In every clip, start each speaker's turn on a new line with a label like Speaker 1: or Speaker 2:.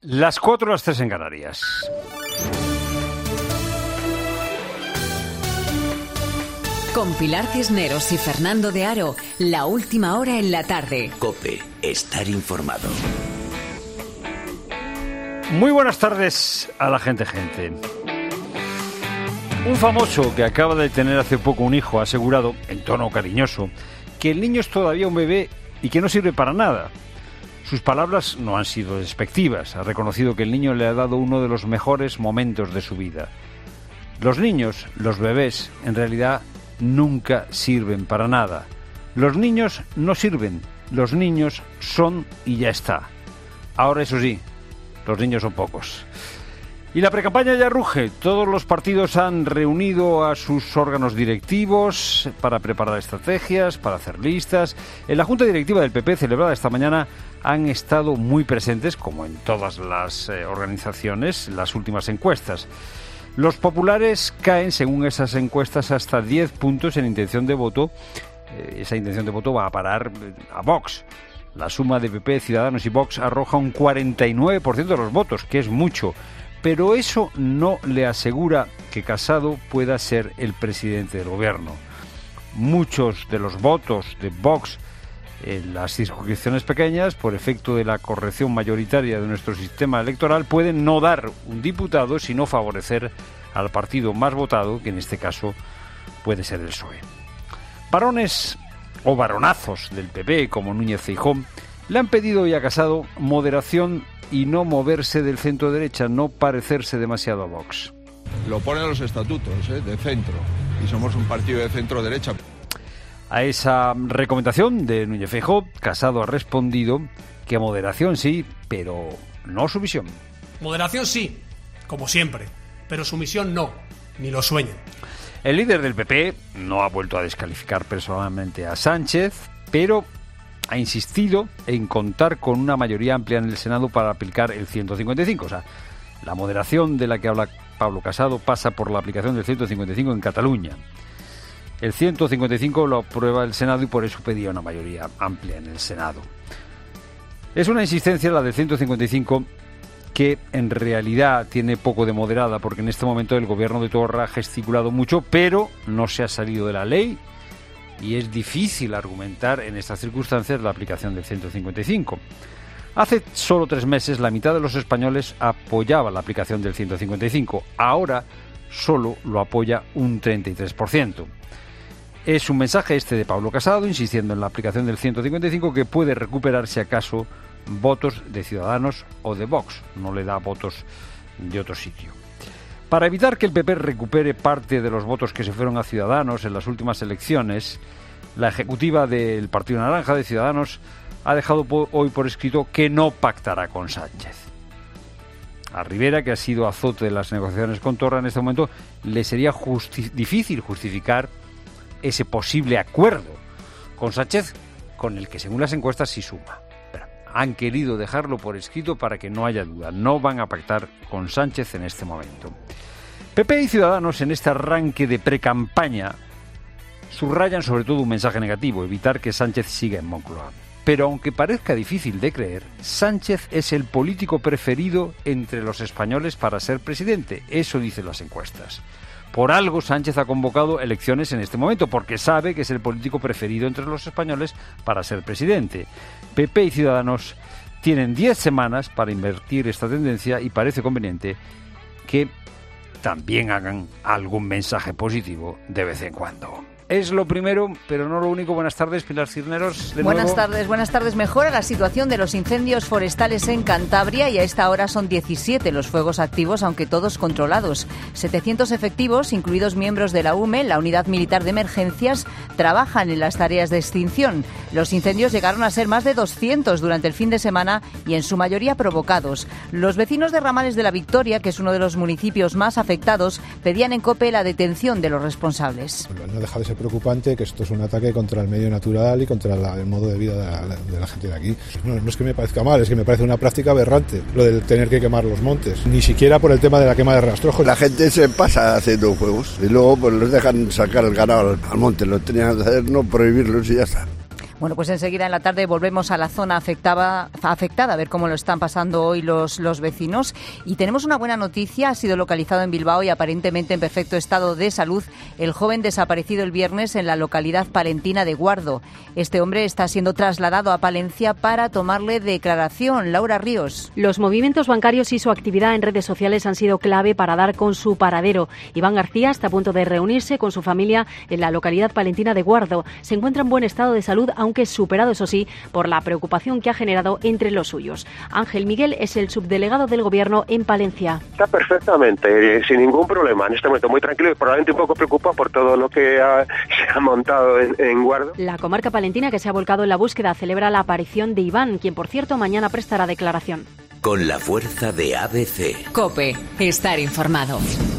Speaker 1: Las 4, las 3 en Canarias.
Speaker 2: Con Pilar Cisneros y Fernando de Aro, la última hora en la tarde.
Speaker 3: COPE, estar informado.
Speaker 1: Muy buenas tardes a la gente. Un famoso que acaba de tener hace poco un hijo ha asegurado, en tono cariñoso, que el niño es todavía un bebé y que no sirve para nada. Sus palabras no han sido despectivas. Ha reconocido que el niño le ha dado uno de los mejores momentos de su vida. Los niños, los bebés, en realidad nunca sirven para nada. Los niños no sirven. Los niños son y ya está. Ahora, eso sí, los niños son pocos. Y la precampaña ya ruge. Todos los partidos han reunido a sus órganos directivos para preparar estrategias, para hacer listas. En la Junta Directiva del PP, celebrada esta mañana, han estado muy presentes, como en todas las organizaciones, las últimas encuestas. Los populares caen, según esas encuestas, hasta 10 puntos en intención de voto. Esa intención de voto va a parar a Vox. La suma de PP, Ciudadanos y Vox arroja un 49% de los votos, que es mucho. Pero eso no le asegura que Casado pueda ser el presidente del gobierno. Muchos de los votos de Vox en las circunscripciones pequeñas, por efecto de la corrección mayoritaria de nuestro sistema electoral, pueden no dar un diputado, sino favorecer al partido más votado, que en este caso puede ser el PSOE. Varones o varonazos del PP, como Núñez Feijóo, le han pedido hoy a Casado moderación y no moverse del centro derecha, no parecerse demasiado a Vox.
Speaker 4: Lo ponen los estatutos, de centro, y somos un partido de centro derecha.
Speaker 1: A esa recomendación de Núñez Feijóo, Casado ha respondido que moderación sí, pero no sumisión.
Speaker 5: Moderación sí, como siempre, pero sumisión no, ni lo sueñen.
Speaker 1: El líder del PP no ha vuelto a descalificar personalmente a Sánchez, pero ha insistido en contar con una mayoría amplia en el Senado para aplicar el 155. O sea, la moderación de la que habla Pablo Casado pasa por la aplicación del 155 en Cataluña. El 155 lo aprueba el Senado y por eso pedía una mayoría amplia en el Senado. Es una insistencia la del 155 que en realidad tiene poco de moderada, porque en este momento el gobierno de Torra ha gesticulado mucho, pero no se ha salido de la ley. Y es difícil argumentar en estas circunstancias la aplicación del 155. Hace solo 3 meses la mitad de los españoles apoyaba la aplicación del 155. Ahora solo lo apoya un 33%. Es un mensaje este de Pablo Casado insistiendo en la aplicación del 155 que puede recuperar si acaso votos de Ciudadanos o de Vox. No le da votos de otro sitio. Para evitar que el PP recupere parte de los votos que se fueron a Ciudadanos en las últimas elecciones, la ejecutiva del Partido Naranja de Ciudadanos ha dejado hoy por escrito que no pactará con Sánchez. A Rivera, que ha sido azote de las negociaciones con Torra en este momento, le sería difícil justificar ese posible acuerdo con Sánchez, con el que según las encuestas sí suma. Pero han querido dejarlo por escrito para que no haya duda. No van a pactar con Sánchez en este momento. PP y Ciudadanos en este arranque de precampaña subrayan sobre todo un mensaje negativo: evitar que Sánchez siga en Moncloa. Pero aunque parezca difícil de creer, Sánchez es el político preferido entre los españoles para ser presidente. Eso dicen las encuestas. Por algo Sánchez ha convocado elecciones en este momento, porque sabe que es el político preferido entre los españoles para ser presidente. PP y Ciudadanos tienen 10 semanas para invertir esta tendencia y parece conveniente que también hagan algún mensaje positivo de vez en cuando. Es lo primero, pero no lo único. Buenas tardes, Pilar Cisneros.
Speaker 6: Buenas tardes. Mejora la situación de los incendios forestales en Cantabria y a esta hora son 17 los fuegos activos, aunque todos controlados. 700 efectivos, incluidos miembros de la UME, la Unidad Militar de Emergencias, trabajan en las tareas de extinción. Los incendios llegaron a ser más de 200 durante el fin de semana y en su mayoría provocados. Los vecinos de Ramales de la Victoria, que es uno de los municipios más afectados, pedían en COPE la detención de los responsables.
Speaker 7: No deja de ser preocupante que esto es un ataque contra el medio natural y contra el modo de vida de la gente de aquí. No es que me parezca mal, es que me parece una práctica aberrante lo de tener que quemar los montes, ni siquiera por el tema de la quema de rastrojos.
Speaker 8: La gente se pasa haciendo fuegos y luego pues los dejan sacar el ganado al monte, lo tenían que hacer, no prohibirlos y ya está.
Speaker 6: Bueno, pues enseguida en la tarde volvemos a la zona afectada a ver cómo lo están pasando hoy los vecinos. Y tenemos una buena noticia, ha sido localizado en Bilbao y aparentemente en perfecto estado de salud el joven desaparecido el viernes en la localidad palentina de Guardo. Este hombre está siendo trasladado a Palencia para tomarle declaración. Laura Ríos.
Speaker 9: Los movimientos bancarios y su actividad en redes sociales han sido clave para dar con su paradero. Iván García está a punto de reunirse con su familia en la localidad palentina de Guardo. Se encuentra en buen estado de salud, aunque superado, eso sí, por la preocupación que ha generado entre los suyos. Ángel Miguel es el subdelegado del Gobierno en Palencia.
Speaker 10: Está perfectamente, sin ningún problema. En este momento muy tranquilo y probablemente un poco preocupado por todo lo que se ha montado en Guardo.
Speaker 9: La comarca palentina, que se ha volcado en la búsqueda, celebra la aparición de Iván, quien, por cierto, mañana prestará declaración.
Speaker 3: Con la fuerza de ABC.
Speaker 2: COPE. Estar informado.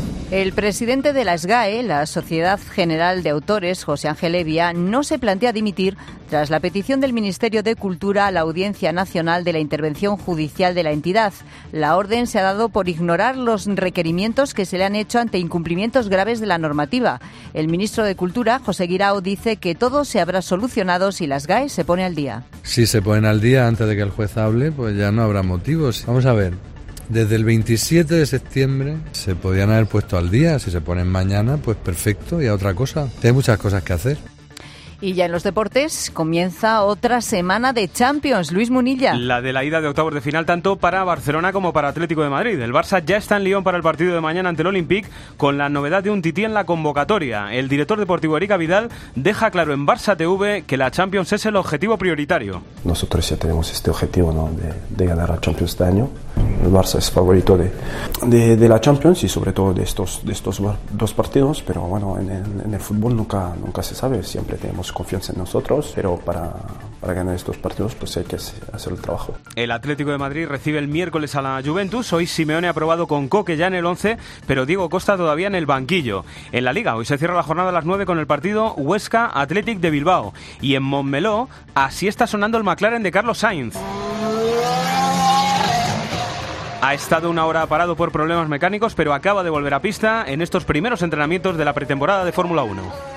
Speaker 6: El presidente de la SGAE, la Sociedad General de Autores, José Ángel Evia, no se plantea dimitir tras la petición del Ministerio de Cultura a la Audiencia Nacional de la intervención judicial de la entidad. La orden se ha dado por ignorar los requerimientos que se le han hecho ante incumplimientos graves de la normativa. El ministro de Cultura, José Guirao, dice que todo se habrá solucionado si la SGAE se pone al día.
Speaker 11: Si se ponen al día antes de que el juez hable, pues ya no habrá motivos. Vamos a ver. Desde el 27 de septiembre se podían haber puesto al día. Si se ponen mañana, pues perfecto, y a otra cosa. Hay muchas cosas que hacer.
Speaker 6: Y ya en los deportes comienza otra semana de Champions. Luis Munilla.
Speaker 12: La de la ida de octavos de final tanto para Barcelona como para Atlético de Madrid. El Barça ya está en Lyon para el partido de mañana ante el Olympique, con la novedad de un tití en la convocatoria. El director deportivo Erika Vidal deja claro en Barça TV que la Champions es el objetivo prioritario.
Speaker 13: Nosotros ya tenemos este objetivo, ¿no?, de ganar la Champions este año. El Barça es favorito de la Champions y sobre todo de estos dos partidos, pero bueno, en el fútbol nunca se sabe, siempre tenemos confianza en nosotros, pero para ganar estos partidos pues hay que hacer el trabajo.
Speaker 12: El Atlético de Madrid recibe el miércoles a la Juventus. Hoy Simeone ha probado con Koke ya en el 11, pero Diego Costa todavía en el banquillo. En la Liga hoy se cierra la jornada a las 9 con el partido Huesca Athletic de Bilbao, y en Montmeló así está sonando el McLaren de Carlos Sainz. Ha estado una hora parado por problemas mecánicos, pero acaba de volver a pista en estos primeros entrenamientos de la pretemporada de Fórmula 1.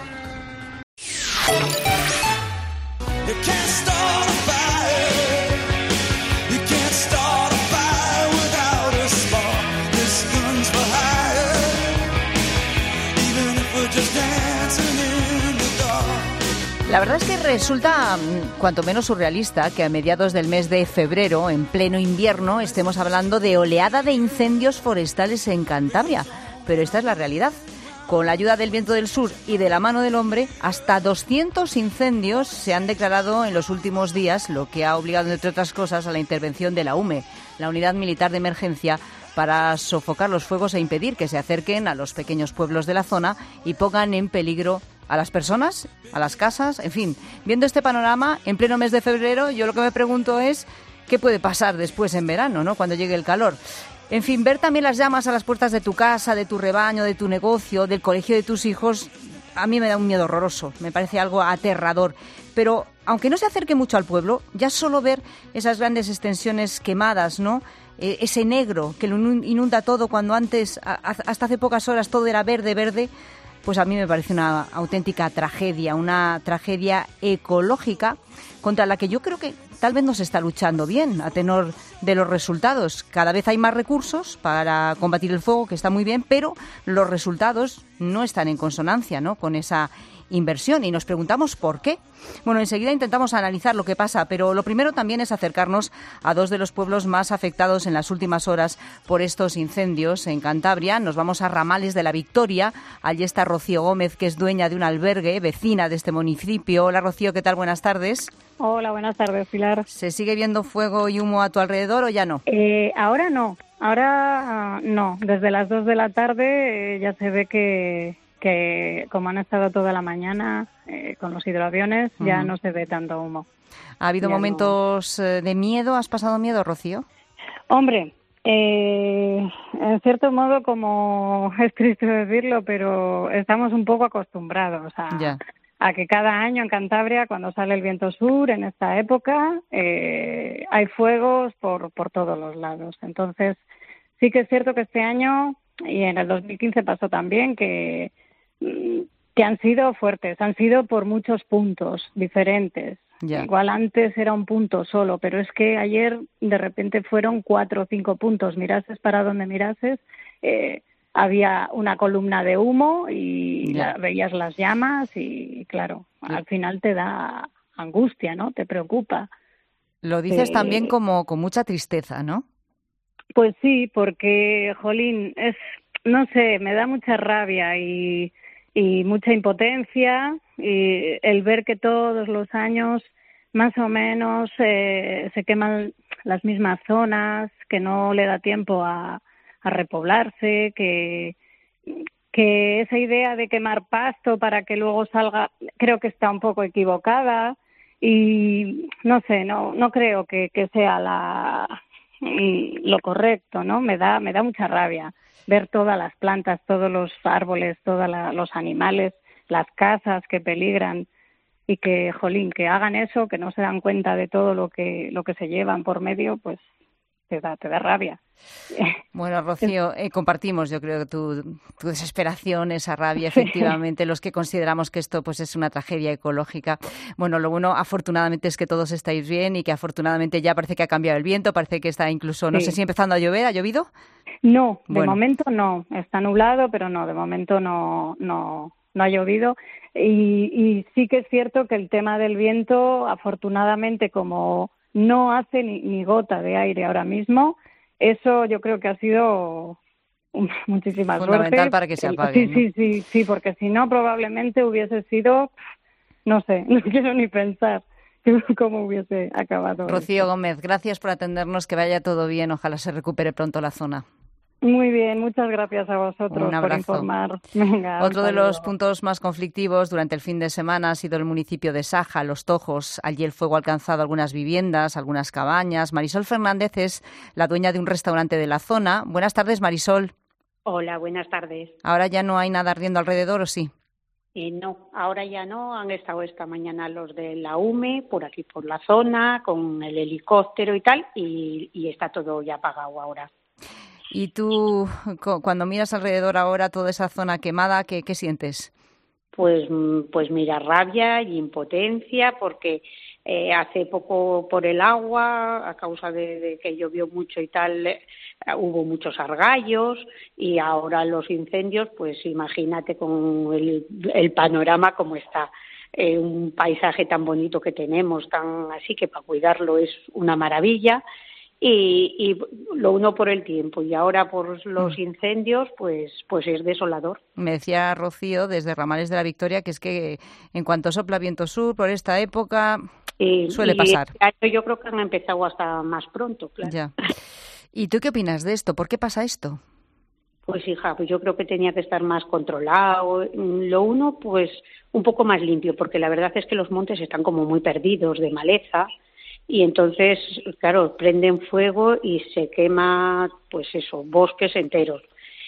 Speaker 6: La verdad es que resulta cuanto menos surrealista que a mediados del mes de febrero, en pleno invierno, estemos hablando de oleada de incendios forestales en Cantabria. Pero esta es la realidad. Con la ayuda del viento del sur y de la mano del hombre, hasta 200 incendios se han declarado en los últimos días, lo que ha obligado, entre otras cosas, a la intervención de la UME, la Unidad Militar de Emergencia, para sofocar los fuegos e impedir que se acerquen a los pequeños pueblos de la zona y pongan en peligro a las personas, a las casas, en fin. Viendo este panorama, en pleno mes de febrero, yo lo que me pregunto es qué puede pasar después en verano, ¿no?, cuando llegue el calor. En fin, ver también las llamas a las puertas de tu casa, de tu rebaño, de tu negocio, del colegio de tus hijos, a mí me da un miedo horroroso, me parece algo aterrador. Pero aunque no se acerque mucho al pueblo, ya solo ver esas grandes extensiones quemadas, ¿no?, ese negro que lo inunda todo cuando antes, hasta hace pocas horas, todo era verde, pues a mí me parece una auténtica tragedia, una tragedia ecológica contra la que yo creo que tal vez no se está luchando bien a tenor de los resultados. Cada vez hay más recursos para combatir el fuego, que está muy bien, pero los resultados no están en consonancia, ¿no?, con esa inversión, y nos preguntamos por qué. Bueno, enseguida intentamos analizar lo que pasa, pero lo primero también es acercarnos a dos de los pueblos más afectados en las últimas horas por estos incendios en Cantabria. Nos vamos a Ramales de la Victoria. Allí está Rocío Gómez, que es dueña de un albergue, vecina de este municipio. Hola, Rocío, ¿qué tal? Buenas tardes.
Speaker 14: Hola, buenas tardes, Pilar.
Speaker 6: ¿Se sigue viendo fuego y humo a tu alrededor o ya no?
Speaker 14: Ahora no. Ahora no. Desde las 2 de la tarde ya se ve que como han estado toda la mañana con los hidroaviones, ya no se ve tanto humo.
Speaker 6: ¿Ha habido momentos de miedo? ¿Has pasado miedo, Rocío?
Speaker 14: Hombre, en cierto modo, como es triste decirlo, pero estamos un poco acostumbrados a que cada año en Cantabria, cuando sale el viento sur, en esta época, hay fuegos por todos los lados. Entonces, sí que es cierto que este año, y en el 2015 pasó también, que han sido fuertes, han sido por muchos puntos diferentes.
Speaker 6: Ya.
Speaker 14: Igual antes era un punto solo, pero es que ayer de repente fueron 4 o 5 puntos. Mirases para donde mirases, había una columna de humo y veías las llamas y claro, al final te da angustia, ¿no? Te preocupa.
Speaker 6: Lo dices también como con mucha tristeza, ¿no?
Speaker 14: Pues sí, porque, jolín, no sé, me da mucha rabia y mucha impotencia, y el ver que todos los años más o menos se queman las mismas zonas, que no le da tiempo a repoblarse, que esa idea de quemar pasto para que luego salga, creo que está un poco equivocada y no sé, no creo que sea lo correcto, ¿no? Me da mucha rabia ver todas las plantas, todos los árboles, todos los animales, las casas que peligran y que, jolín, que hagan eso, que no se dan cuenta de todo lo que se llevan por medio, pues te da rabia.
Speaker 6: Bueno, Rocío, compartimos, yo creo, tu desesperación, esa rabia, efectivamente, los que consideramos que esto pues es una tragedia ecológica. Bueno, lo bueno, afortunadamente, es que todos estáis bien y que afortunadamente ya parece que ha cambiado el viento, parece que está incluso, no sé si empezando a llover. ¿Ha llovido?
Speaker 14: No, de momento no. Está nublado, pero no, de momento no ha llovido. Y sí que es cierto que el tema del viento, afortunadamente, como no hace ni gota de aire ahora mismo, eso yo creo que ha sido muchísima
Speaker 6: fundamental
Speaker 14: suerte.
Speaker 6: Para que se apague.
Speaker 14: Sí, porque si no probablemente hubiese sido, no sé, no quiero ni pensar cómo hubiese acabado.
Speaker 6: Rocío Gómez, gracias por atendernos, que vaya todo bien, ojalá se recupere pronto la zona.
Speaker 14: Muy bien, muchas gracias a vosotros por informar. Venga,
Speaker 6: otro de los puntos más conflictivos durante el fin de semana ha sido el municipio de Saja, Los Tojos. Allí el fuego ha alcanzado algunas viviendas, algunas cabañas. Marisol Fernández es la dueña de un restaurante de la zona. Buenas tardes, Marisol.
Speaker 15: Hola, buenas tardes.
Speaker 6: ¿Ahora ya no hay nada ardiendo alrededor o sí?
Speaker 15: No, ahora ya no. Han estado esta mañana los de la UME por aquí por la zona con el helicóptero y tal y está todo ya apagado ahora.
Speaker 6: ¿Y tú, cuando miras alrededor ahora toda esa zona quemada, qué sientes?
Speaker 15: Pues mira, rabia y impotencia, porque hace poco por el agua, a causa de que llovió mucho y tal, hubo muchos argallos, y ahora los incendios, pues imagínate con el panorama como está. Un paisaje tan bonito que tenemos, tan así que para cuidarlo es una maravilla. Y lo uno por el tiempo y ahora por los incendios, pues es desolador.
Speaker 6: Me decía Rocío desde Ramales de la Victoria que es que en cuanto sopla viento sur por esta época suele pasar.
Speaker 15: Yo creo que han empezado hasta más pronto, claro.
Speaker 6: Ya. ¿Y tú qué opinas de esto? ¿Por qué pasa esto?
Speaker 15: Pues hija, pues yo creo que tenía que estar más controlado. Lo uno, pues un poco más limpio, porque la verdad es que los montes están como muy perdidos de maleza. Y entonces, claro, prenden fuego y se quema, pues eso, bosques enteros.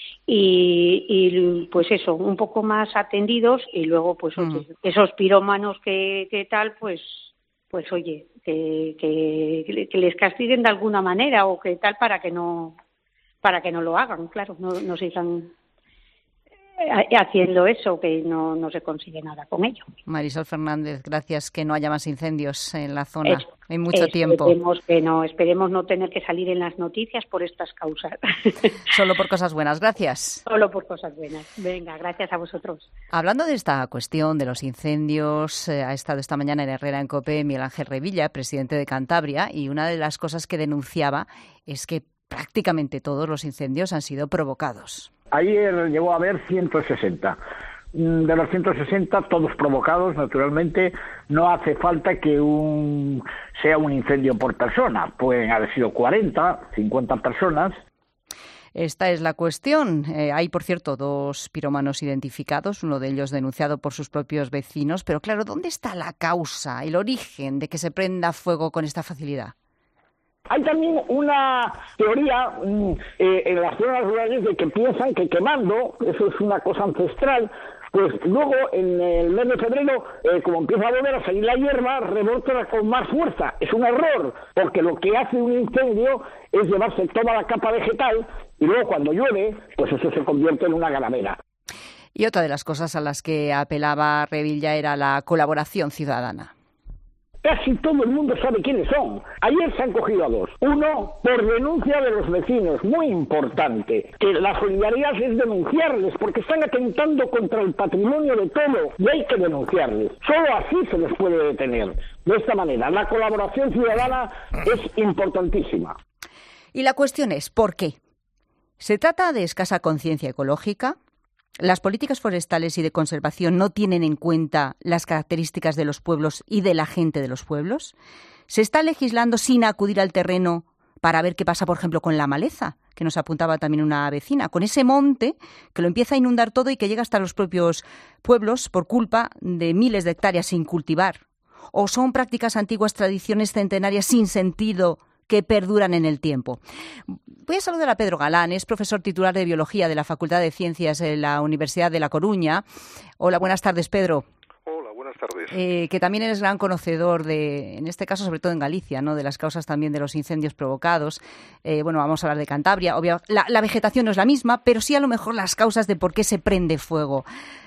Speaker 15: Y pues eso, un poco más atendidos y luego, pues oye, esos pirómanos que tal, pues oye, que les castiguen de alguna manera o que tal para que no lo hagan, claro, no sigan haciendo eso, que no se consigue nada con ello.
Speaker 6: Marisol Fernández, gracias, que no haya más incendios en la zona en mucho tiempo.
Speaker 15: Esperemos no tener que salir en las noticias por estas causas.
Speaker 6: Solo por cosas buenas, gracias.
Speaker 15: Solo por cosas buenas. Venga, gracias a vosotros.
Speaker 6: Hablando de esta cuestión de los incendios, ha estado esta mañana en Herrera en COPE Miguel Ángel Revilla, presidente de Cantabria, y una de las cosas que denunciaba es que prácticamente todos los incendios han sido provocados.
Speaker 16: Ayer llegó a haber 160. De los 160, todos provocados, naturalmente. No hace falta que sea un incendio por persona. Pueden haber sido 40, 50 personas.
Speaker 6: Esta es la cuestión. Hay, por cierto, 2 pirómanos identificados, uno de ellos denunciado por sus propios vecinos. Pero claro, ¿dónde está la causa, el origen de que se prenda fuego con esta facilidad?
Speaker 16: Hay también una teoría en las zonas rurales de que piensan que quemando, eso es una cosa ancestral, pues luego en el mes de febrero, como empieza a volver a salir la hierba, rebota con más fuerza. Es un error, porque lo que hace un incendio es llevarse toda la capa vegetal y luego cuando llueve, pues eso se convierte en una calavera.
Speaker 6: Y otra de las cosas a las que apelaba Revilla era la colaboración ciudadana.
Speaker 16: Casi todo el mundo sabe quiénes son. Ayer se han cogido a 2. Uno, por denuncia de los vecinos, muy importante. Que la solidaridad es denunciarles, porque están atentando contra el patrimonio de todo, y hay que denunciarles. Solo así se les puede detener. De esta manera, la colaboración ciudadana es importantísima.
Speaker 6: Y la cuestión es, ¿por qué? ¿Se trata de escasa conciencia ecológica? ¿Las políticas forestales y de conservación no tienen en cuenta las características de los pueblos y de la gente de los pueblos? ¿Se está legislando sin acudir al terreno para ver qué pasa, por ejemplo, con la maleza, que nos apuntaba también una vecina, con ese monte que lo empieza a inundar todo y que llega hasta los propios pueblos por culpa de miles de hectáreas sin cultivar? ¿O son prácticas antiguas, tradiciones centenarias sin sentido que perduran en el tiempo? Voy a saludar a Pedro Galán, es profesor titular de Biología de la Facultad de Ciencias de la Universidad de La Coruña. Hola, buenas tardes, Pedro.
Speaker 17: Hola, buenas tardes.
Speaker 6: Que también eres gran conocedor de, en este caso, sobre todo en Galicia, ¿no?, de las causas también de los incendios provocados. Vamos a hablar de Cantabria. La vegetación no es la misma, pero sí a lo mejor las causas de por qué se prende fuego.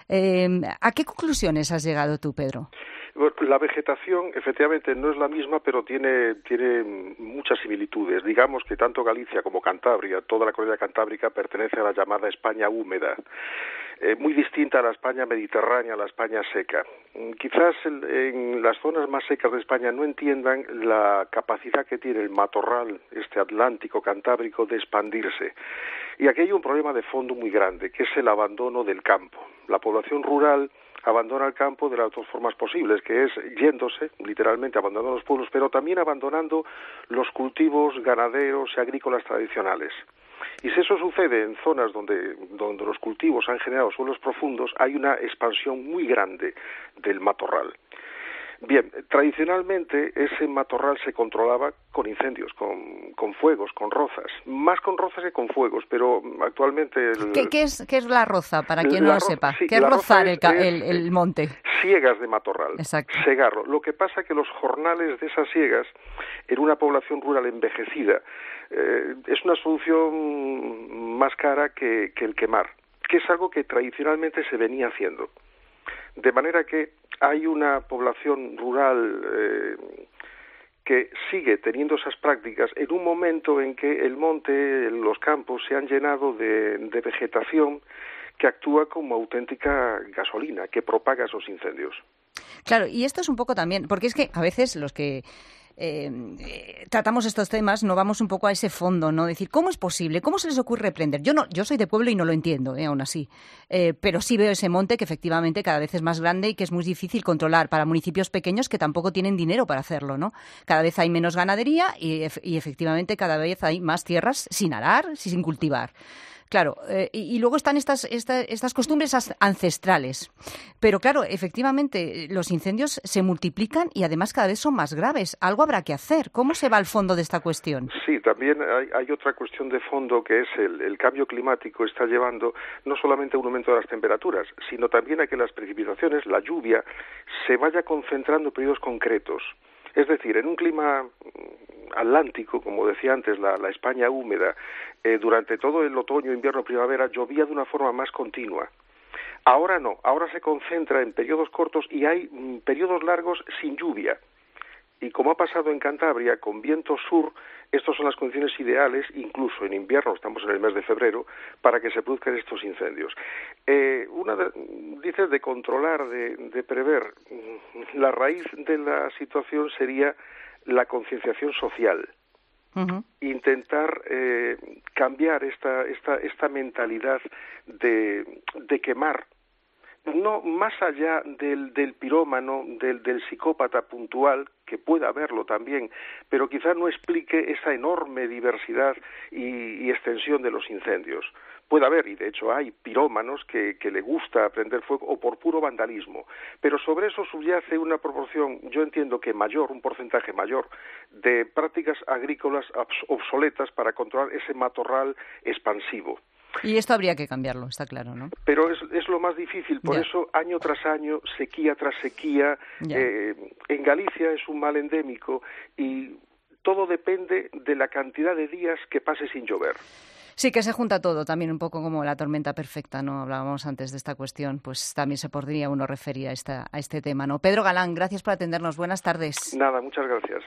Speaker 6: ¿A qué conclusiones has llegado tú, Pedro?
Speaker 17: La vegetación efectivamente no es la misma, pero tiene muchas similitudes. Digamos que tanto Galicia como Cantabria, toda la cordillera cantábrica pertenece a la llamada España húmeda, muy distinta a la España mediterránea, a la España seca. Quizás en las zonas más secas de España no entiendan la capacidad que tiene el matorral atlántico cantábrico de expandirse. Y aquí hay un problema de fondo muy grande, que es el abandono del campo. La población rural abandona el campo de las dos formas posibles, que es yéndose, literalmente abandonando los pueblos, pero también abandonando los cultivos ganaderos y agrícolas tradicionales. Y si eso sucede en zonas donde los cultivos han generado suelos profundos, hay una expansión muy grande del matorral. Bien, tradicionalmente ese matorral se controlaba con incendios, con fuegos, con rozas. Más con rozas que con fuegos, pero actualmente...
Speaker 6: ¿Qué es la roza, para quien no lo sepa? Sí, ¿qué es rozar el monte?
Speaker 17: Siegas de matorral,
Speaker 6: exacto.
Speaker 17: Segarlo. Lo que pasa es que los jornales de esas siegas, en una población rural envejecida, es una solución más cara que el quemar, que es algo que tradicionalmente se venía haciendo. De manera que hay una población rural que sigue teniendo esas prácticas en un momento en que el monte, los campos se han llenado de vegetación que actúa como auténtica gasolina, que propaga esos incendios.
Speaker 6: Claro, y esto es un poco también, porque es que a veces los que tratamos estos temas no vamos un poco a ese fondo, ¿no? Decir, ¿cómo es posible? ¿Cómo se les ocurre prender? Yo soy de pueblo y no lo entiendo, aún así. Pero sí veo ese monte que efectivamente cada vez es más grande y que es muy difícil controlar para municipios pequeños que tampoco tienen dinero para hacerlo, ¿no? Cada vez hay menos ganadería y efectivamente cada vez hay más tierras sin arar, sin cultivar. Claro, y luego están estas costumbres ancestrales. Pero claro, efectivamente, los incendios se multiplican y además cada vez son más graves. Algo habrá que hacer. ¿Cómo se va al fondo de esta cuestión?
Speaker 17: Sí, también hay otra cuestión de fondo, que es el cambio climático está llevando no solamente a un aumento de las temperaturas, sino también a que las precipitaciones, la lluvia, se vaya concentrando en periodos concretos. Es decir, en un clima atlántico, como decía antes, la España húmeda, durante todo el otoño, invierno, primavera, llovía de una forma más continua. Ahora no, ahora se concentra en periodos cortos y hay periodos largos sin lluvia. Y como ha pasado en Cantabria, con viento sur, estas son las condiciones ideales, incluso en invierno, estamos en el mes de febrero, para que se produzcan estos incendios. Dices de controlar, de prever. La raíz de la situación sería la concienciación social. Uh-huh. Intentar cambiar esta mentalidad de quemar. No más allá del pirómano, del psicópata puntual, que pueda haberlo también, pero quizás no explique esa enorme diversidad y extensión de los incendios. Puede haber, y de hecho hay, pirómanos que le gusta prender fuego o por puro vandalismo, pero sobre eso subyace una proporción, yo entiendo que mayor, un porcentaje mayor, de prácticas agrícolas obsoletas para controlar ese matorral expansivo.
Speaker 6: Y esto habría que cambiarlo, está claro, ¿no?
Speaker 17: Pero es lo más difícil, por eso año tras año, sequía tras sequía, en Galicia es un mal endémico y todo depende de la cantidad de días que pase sin llover.
Speaker 6: Sí, que se junta todo, también un poco como la tormenta perfecta, ¿no? Hablábamos antes de esta cuestión, pues también se podría uno referir a este tema, ¿no? Pedro Galán, gracias por atendernos. Buenas tardes.
Speaker 17: Nada, muchas gracias.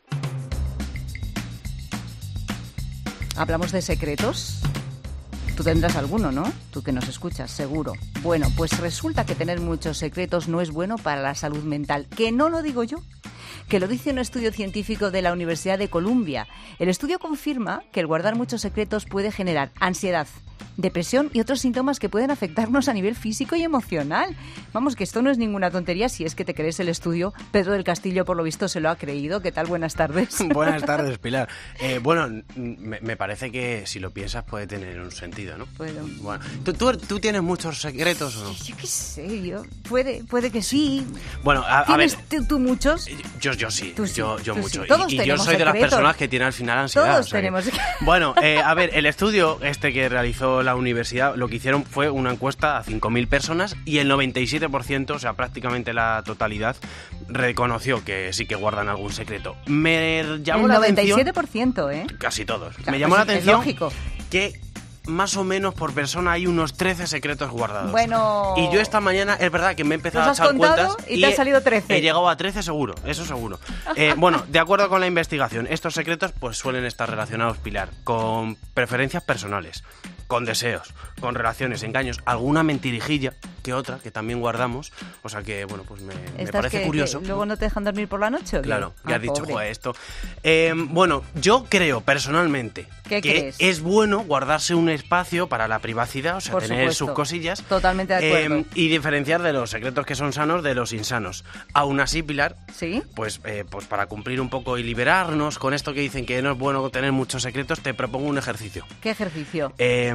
Speaker 6: Hablamos de secretos. Tú tendrás alguno, ¿no? Tú que nos escuchas, seguro. Bueno, pues resulta que tener muchos secretos no es bueno para la salud mental. Que no lo digo yo, que lo dice un estudio científico de la Universidad de Columbia. El estudio confirma que el guardar muchos secretos puede generar ansiedad, depresión y otros síntomas que pueden afectarnos a nivel físico y emocional. Vamos, que esto no es ninguna tontería si es que te crees el estudio. Pedro del Castillo, por lo visto, se lo ha creído. ¿Qué tal? Buenas tardes.
Speaker 18: Buenas tardes, Pilar. Bueno, me parece que si lo piensas puede tener un sentido, ¿no? Bueno, ¿tú tienes muchos secretos o no?
Speaker 6: Yo qué sé, puede que sí.
Speaker 18: Bueno, a ver...
Speaker 6: ¿Tienes tú muchos?
Speaker 18: Yo sí,
Speaker 6: tú sí,
Speaker 18: yo
Speaker 6: tú
Speaker 18: mucho.
Speaker 6: Sí. Todos
Speaker 18: y yo soy
Speaker 6: secretos.
Speaker 18: De las personas que tiene al final ansiedad.
Speaker 6: Todos tenemos.
Speaker 18: Bueno, a ver, el estudio que realizó la universidad, lo que hicieron fue una encuesta a 5.000 personas y el 97%, o sea, prácticamente la totalidad, reconoció que sí que guardan algún secreto. Me llamó la atención...
Speaker 6: El 97%, ¿eh?
Speaker 18: Casi todos.
Speaker 6: Claro,
Speaker 18: Me llamó la atención
Speaker 6: lógico.
Speaker 18: Que más o menos por persona hay unos 13 secretos guardados.
Speaker 6: Bueno...
Speaker 18: Y yo esta mañana, es verdad que me he empezado a echar cuentas
Speaker 6: y te han salido 13.
Speaker 18: He llegado a 13 seguro, eso seguro. Bueno, de acuerdo con la investigación, estos secretos pues suelen estar relacionados, Pilar, con preferencias personales, con deseos, con relaciones, engaños, alguna mentirijilla que otra que también guardamos. O sea que, bueno, pues me parece curioso.
Speaker 6: Que luego no te dejan dormir por la noche, ¿o qué?
Speaker 18: Claro, ya has dicho,
Speaker 6: pobre.
Speaker 18: joder, esto. Bueno, yo creo personalmente que es bueno guardarse un espacio para la privacidad, o sea,
Speaker 6: por
Speaker 18: tener
Speaker 6: supuesto.
Speaker 18: sus cosillas.
Speaker 6: Totalmente de acuerdo.
Speaker 18: Y diferenciar de los secretos que son sanos de los insanos. Aún así, Pilar,
Speaker 6: ¿sí?
Speaker 18: Pues para cumplir un poco y liberarnos con esto que dicen que no es bueno tener muchos secretos, te propongo un ejercicio.
Speaker 6: ¿Qué ejercicio?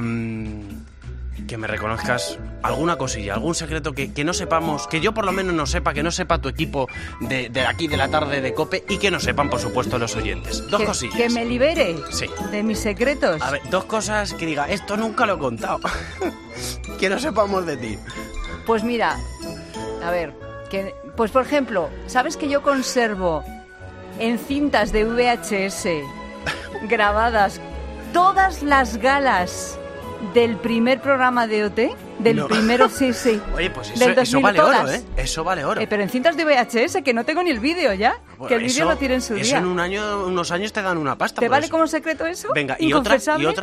Speaker 18: Que me reconozcas alguna cosilla, algún secreto que no sepamos, que yo por lo menos no sepa, que no sepa tu equipo de aquí de la tarde de COPE y que no sepan, por supuesto, los oyentes. Dos cosillas.
Speaker 6: ¿Que me libere?
Speaker 18: Sí.
Speaker 6: ¿De mis secretos?
Speaker 18: A ver, dos cosas que diga, esto nunca lo he contado. Que no sepamos de ti.
Speaker 6: Pues mira, a ver, pues por ejemplo, ¿sabes que yo conservo en cintas de VHS grabadas todas las galas del primer programa de OT? Del primero, sí.
Speaker 18: Oye, pues
Speaker 6: eso
Speaker 18: vale
Speaker 6: todas.
Speaker 18: oro, ¿eh? Eso vale oro.
Speaker 6: Pero en cintas de VHS, que no tengo ni el vídeo ya.
Speaker 18: Bueno,
Speaker 6: que el vídeo lo tiene en su día.
Speaker 18: Eso en unos años te dan una pasta.
Speaker 6: ¿Te vale
Speaker 18: eso.
Speaker 6: como secreto eso?
Speaker 18: Venga, ¿y otra?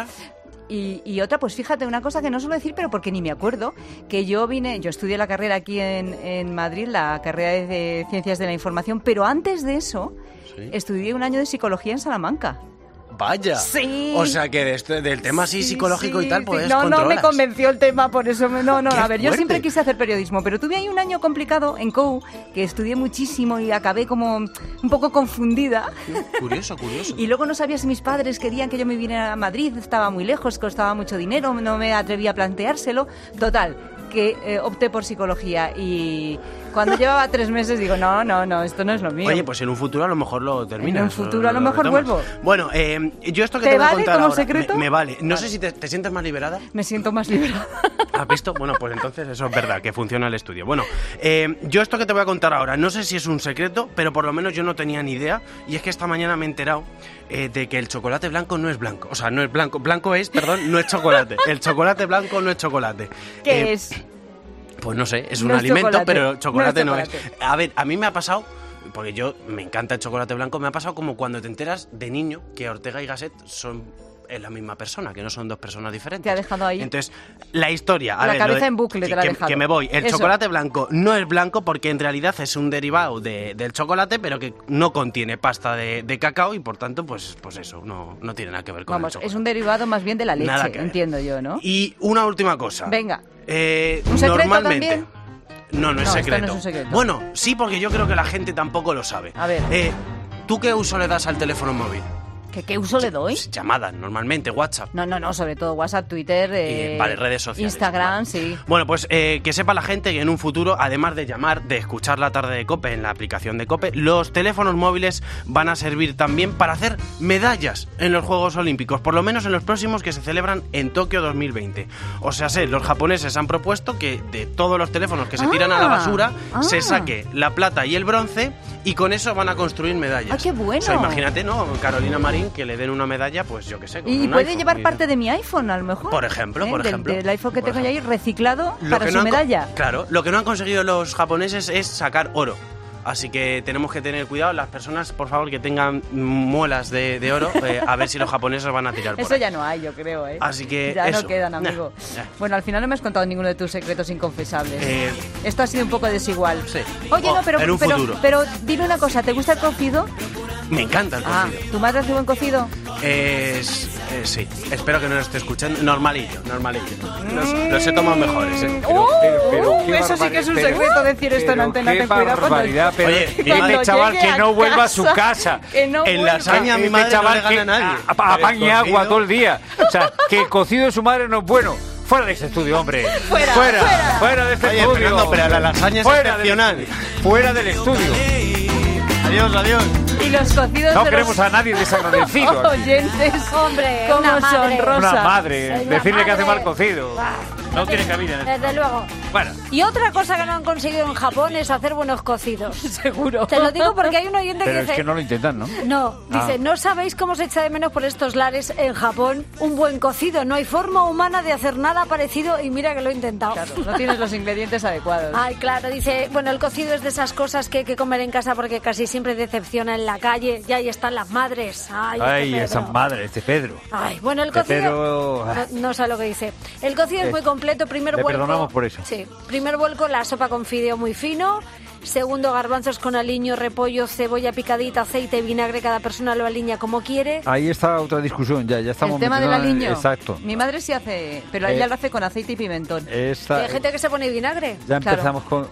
Speaker 6: Y otra, pues fíjate, una cosa que no suelo decir, pero porque ni me acuerdo, que yo estudié la carrera aquí en Madrid, la carrera de Ciencias de la Información, pero antes de eso, estudié un año de Psicología en Salamanca.
Speaker 18: Vaya.
Speaker 6: Sí.
Speaker 18: O sea que del tema así psicológico y tal, pues
Speaker 6: no me convenció el tema, por eso no. A ver, yo
Speaker 18: fuerte.
Speaker 6: siempre quise hacer periodismo, pero tuve ahí un año complicado en COU, que estudié muchísimo y acabé como un poco confundida.
Speaker 18: Curioso.
Speaker 6: Y luego no sabía si mis padres querían que yo me viniera a Madrid, estaba muy lejos, costaba mucho dinero, no me atrevía a planteárselo. Total, que opté por psicología y cuando llevaba 3 meses digo, no, esto no es lo mío.
Speaker 18: Oye, pues en un futuro a lo mejor lo terminas.
Speaker 6: En un futuro a lo mejor vuelvo.
Speaker 18: Bueno, yo esto que te voy a contar
Speaker 6: como
Speaker 18: ahora,
Speaker 6: secreto?
Speaker 18: me vale. No sé si te sientes más liberada.
Speaker 6: Me siento más liberada.
Speaker 18: ¿Has visto? Bueno, pues entonces eso es verdad, que funciona el estudio. Bueno, yo esto que te voy a contar ahora, no sé si es un secreto, pero por lo menos yo no tenía ni idea, y es que esta mañana me he enterado de que el chocolate blanco no es blanco. O sea, no es blanco. Blanco es, perdón, no es chocolate. El chocolate blanco no es chocolate.
Speaker 6: ¿Qué es?
Speaker 18: Pues no sé, es un alimento,
Speaker 6: chocolate.
Speaker 18: Pero chocolate no es.
Speaker 6: Chocolate.
Speaker 18: A ver, a mí me ha pasado, porque yo me encanta el chocolate blanco, me ha pasado como cuando te enteras de niño que Ortega y Gasset es la misma persona, que no son dos personas diferentes.
Speaker 6: Te ha dejado ahí.
Speaker 18: Entonces, la historia...
Speaker 6: La cabeza en bucle te la ha dejado.
Speaker 18: Que me voy. El chocolate blanco no es blanco porque en realidad es un derivado del chocolate, pero que no contiene pasta de cacao y por tanto, pues eso, no tiene nada que ver con el chocolate.
Speaker 6: Es un derivado más bien de la leche, entiendo yo, ¿no?
Speaker 18: Y una última cosa.
Speaker 6: Venga.
Speaker 18: ¿Un
Speaker 6: secreto
Speaker 18: normalmente
Speaker 6: también?
Speaker 18: No es secreto.
Speaker 6: Esto no es un secreto.
Speaker 18: Bueno, sí, porque yo creo que la gente tampoco lo sabe.
Speaker 6: A ver.
Speaker 18: ¿Tú qué uso le das al teléfono móvil?
Speaker 6: ¿Qué uso le doy?
Speaker 18: Llamadas, normalmente, WhatsApp.
Speaker 6: No, sobre todo WhatsApp, Twitter,
Speaker 18: vale, redes sociales.
Speaker 6: Instagram, sí.
Speaker 18: Bueno, pues que sepa la gente que en un futuro, además de llamar, de escuchar la tarde de COPE en la aplicación de COPE, los teléfonos móviles van a servir también para hacer medallas en los Juegos Olímpicos, por lo menos en los próximos que se celebran en Tokio 2020. O sea, los japoneses han propuesto que de todos los teléfonos que se tiran a la basura, se saque la plata y el bronce y con eso van a construir medallas.
Speaker 6: ¡Ah, qué bueno!
Speaker 18: O sea, imagínate, ¿no? Carolina Marín fin, que le den una medalla, pues yo qué sé.
Speaker 6: Y puede llevar parte de mi iPhone, a lo mejor.
Speaker 18: Por ejemplo,
Speaker 6: del iPhone que tengo yo ahí reciclado para su medalla.
Speaker 18: Claro, lo que no han conseguido los japoneses es sacar oro. Así que tenemos que tener cuidado. Las personas, por favor, que tengan muelas de oro, a ver si los japoneses van a tirar por
Speaker 6: Eso
Speaker 18: ahí.
Speaker 6: ya no hay, yo creo, ¿eh?
Speaker 18: Así que
Speaker 6: ya
Speaker 18: eso.
Speaker 6: no quedan, amigo. Bueno, al final no me has contado ninguno de tus secretos inconfesables. Esto ha sido un poco desigual.
Speaker 18: Sí.
Speaker 6: Oye, no, pero dime una cosa, ¿te gusta el cocido?
Speaker 18: Me encanta el cocido.
Speaker 6: ¿Tu madre hace buen cocido?
Speaker 18: Sí, espero que no lo esté escuchando. Normalillo. Los he tomado mejores,
Speaker 6: eso sí que es un secreto decir esto en antena.
Speaker 1: Qué barbaridad, pero dime, chaval, que no vuelva a su casa.
Speaker 18: En lasaña mi madre no le gana a nadie.
Speaker 1: A pan y agua todo el día. O sea, que el cocido de su madre no es bueno. Fuera de ese estudio, hombre. Fuera de este estudio.
Speaker 18: Fernando, pero la lasaña es excepcional.
Speaker 1: Fuera del estudio.
Speaker 18: Adiós.
Speaker 6: Y los cocidos
Speaker 1: no queremos a nadie desagradecido.
Speaker 6: Oyentes,
Speaker 19: hombre,
Speaker 6: como
Speaker 19: una madre.
Speaker 6: son Rosa.
Speaker 1: Una madre. Decirle que hace mal cocido. No tiene cabida en esto.
Speaker 19: Desde luego.
Speaker 1: Bueno.
Speaker 19: Y otra cosa que no han conseguido en Japón es hacer buenos cocidos.
Speaker 6: Seguro.
Speaker 19: Te lo digo porque hay un oyente
Speaker 1: pero
Speaker 19: que dice...
Speaker 1: es que no lo intentan, ¿no?
Speaker 19: No, dice, no sabéis cómo se echa de menos por estos lares en Japón un buen cocido. No hay forma humana de hacer nada parecido y mira que lo he intentado.
Speaker 6: Claro, no tienes los ingredientes adecuados.
Speaker 19: Ay, claro, dice, bueno, el cocido es de esas cosas que hay que comer en casa porque casi siempre decepciona en la calle. Y ahí están las madres.
Speaker 1: Ay, esas madres de Pedro.
Speaker 19: Ay, bueno, el cocido... No sé lo que dice. El cocido es muy completo. Primer vuelco,
Speaker 1: perdonamos por eso.
Speaker 19: Sí. Primer vuelco, la sopa con fideo muy fino. Segundo, garbanzos con aliño, repollo, cebolla picadita, aceite, vinagre. Cada persona lo aliña como quiere.
Speaker 1: Ahí está otra discusión, ya estamos...
Speaker 6: El tema del aliño.
Speaker 1: Exacto.
Speaker 6: Mi madre sí hace, pero ella lo hace con aceite y pimentón.
Speaker 19: Hay gente que se pone vinagre.
Speaker 1: Ya empezamos con...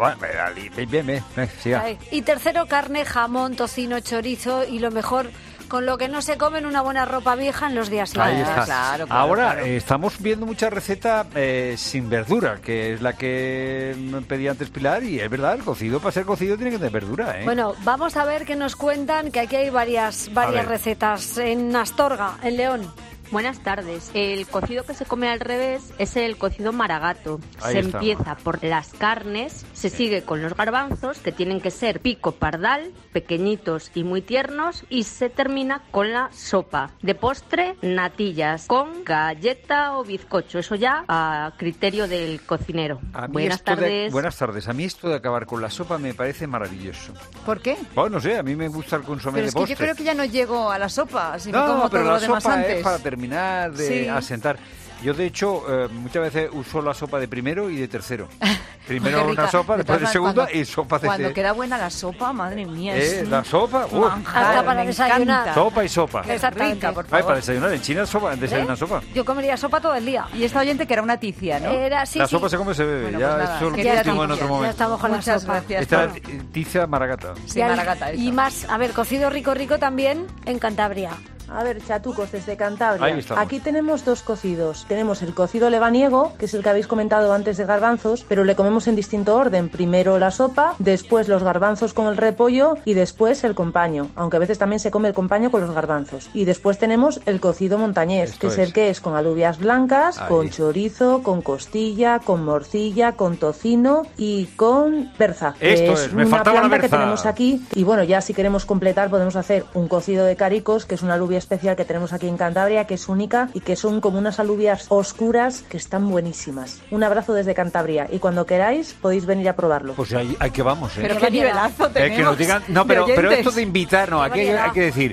Speaker 1: Bien, siga.
Speaker 19: Y tercero, carne, jamón, tocino, chorizo y lo mejor... Con lo que no se comen una buena ropa vieja en los días siguientes.
Speaker 1: Ahí está.
Speaker 6: Claro,
Speaker 1: ahora, estamos viendo mucha receta sin verdura, que es la que me pedía antes Pilar, y es verdad, el cocido, para ser cocido tiene que tener verdura, ¿eh?
Speaker 19: Bueno, vamos a ver qué nos cuentan, que aquí hay varias recetas en Astorga, en León.
Speaker 20: Buenas tardes. El cocido que se come al revés es el cocido maragato. Se empieza por las carnes, se sigue con los garbanzos, que tienen que ser pico pardal, pequeñitos y muy tiernos, y se termina con la sopa. De postre, natillas con galleta o bizcocho. Eso ya a criterio del cocinero. Buenas tardes.
Speaker 1: Buenas tardes. A mí esto de acabar con la sopa me parece maravilloso.
Speaker 6: ¿Por qué?
Speaker 1: Bueno, no sé, a mí me gusta el consomé de postre.
Speaker 6: Pero es que yo creo que ya no llego a la sopa, así que como todo lo demás antes.
Speaker 1: Es para terminar de asentar. Yo, de hecho, muchas veces uso la sopa de primero y de tercero. Primero una sopa, después de segunda y sopa de...
Speaker 6: Cuando queda buena la sopa, madre mía.
Speaker 1: La sopa,
Speaker 19: hasta para desayunar.
Speaker 1: Sopa y sopa.
Speaker 19: Exactamente.
Speaker 6: Por favor.
Speaker 1: Para desayunar, en China desayunan sopa.
Speaker 19: Yo comería sopa todo el día.
Speaker 6: Y esta oyente que era una ticia, ¿no?
Speaker 1: La sopa se come, se bebe.
Speaker 6: Bueno,
Speaker 1: ya
Speaker 6: pues
Speaker 1: eso lo último en otro momento.
Speaker 19: Ya estamos con
Speaker 6: Muchas
Speaker 19: la sopa.
Speaker 6: gracias.
Speaker 1: Esta ticia maragata.
Speaker 6: Sí, maragata.
Speaker 19: Y más, a ver, cocido rico también en Cantabria.
Speaker 21: A ver, chatucos, desde Cantabria.
Speaker 1: Ahí estamos.
Speaker 21: Aquí tenemos dos cocidos. Tenemos el cocido lebaniego, que es el que habéis comentado antes de garbanzos, pero le comemos en distinto orden. Primero la sopa, después los garbanzos con el repollo y después el compaño. Aunque a veces también se come el compaño con los garbanzos. Y después tenemos el cocido montañés, que es el que es con alubias blancas, con chorizo, con costilla, con morcilla, con tocino y con berza.
Speaker 1: Esto es, me
Speaker 21: una
Speaker 1: faltaba
Speaker 21: planta
Speaker 1: la
Speaker 21: que
Speaker 1: berza.
Speaker 21: tenemos aquí. Y bueno, ya si queremos completar podemos hacer un cocido de caricos, que es una alubia especial que tenemos aquí en Cantabria, que es única y que son como unas alubias oscuras que están buenísimas. Un abrazo desde Cantabria y cuando queráis podéis venir a probarlo.
Speaker 1: Pues ahí que vamos, ¿eh?
Speaker 6: Pero qué nivelazo tenemos.
Speaker 1: Que nos digan, no, pero esto de invitar, no, aquí hay que decir...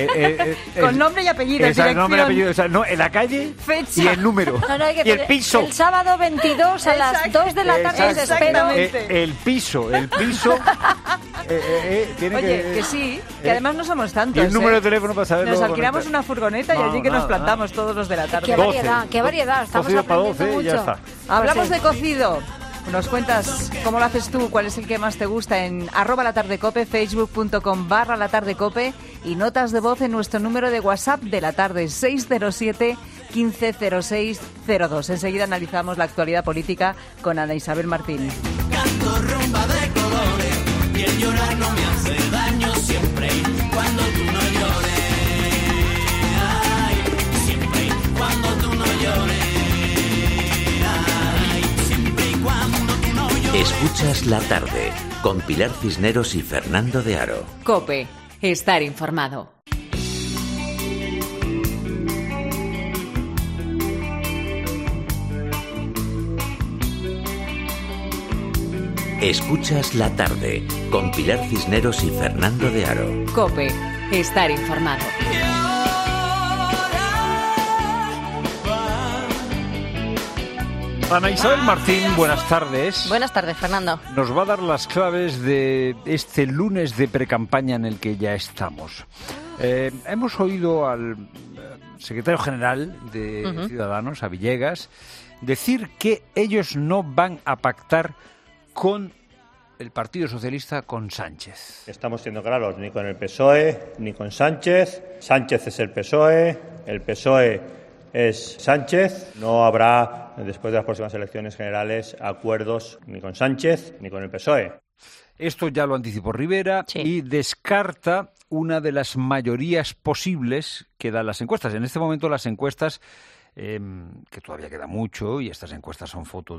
Speaker 6: con nombre y apellido,
Speaker 1: dirección. Nombre y apellido, no, en la calle, fecha y el número y el piso.
Speaker 19: El sábado 22 a las 2 de la tarde os espero.
Speaker 1: El piso tiene
Speaker 6: que sí, que además no somos tantos.
Speaker 1: Y el número de teléfono para saberlo.
Speaker 6: Nos alquilamos una furgoneta y allí que nos plantamos todos los de la tarde.
Speaker 19: Qué variedad, estamos aprendiendo mucho.
Speaker 1: Ya está.
Speaker 6: Hablamos de cocido. Nos cuentas cómo lo haces tú, cuál es el que más te gusta en @latardecope, facebook.com/latardecope y notas de voz en nuestro número de WhatsApp de la tarde, 607 150602. Enseguida analizamos la actualidad política con Ana Isabel Martín.
Speaker 22: Canto rumba de colores y el llorar no me hace daño siempre cuando tú no llores. Ay, siempre cuando tú no llores.
Speaker 3: Escuchas La Tarde con Pilar Cisneros y Fernando de Aro.
Speaker 2: COPE. Estar informado.
Speaker 3: Escuchas la tarde con Pilar Cisneros y Fernando de Aro.
Speaker 2: COPE. Estar informado.
Speaker 1: Ana Isabel Martín, buenas tardes.
Speaker 6: Buenas tardes, Fernando.
Speaker 1: Nos va a dar las claves de este lunes de precampaña en el que ya estamos. Hemos oído al secretario general de Ciudadanos, a Villegas, decir que ellos no van a pactar con el Partido Socialista, con Sánchez.
Speaker 4: Estamos siendo claros, ni con el PSOE, ni con Sánchez. Sánchez es el PSOE es Sánchez. No habrá, después de las próximas elecciones generales, acuerdos ni con Sánchez ni con el PSOE.
Speaker 1: Esto ya lo anticipó Rivera y descarta una de las mayorías posibles que dan las encuestas. En este momento las encuestas, que todavía queda mucho, y estas encuestas son foto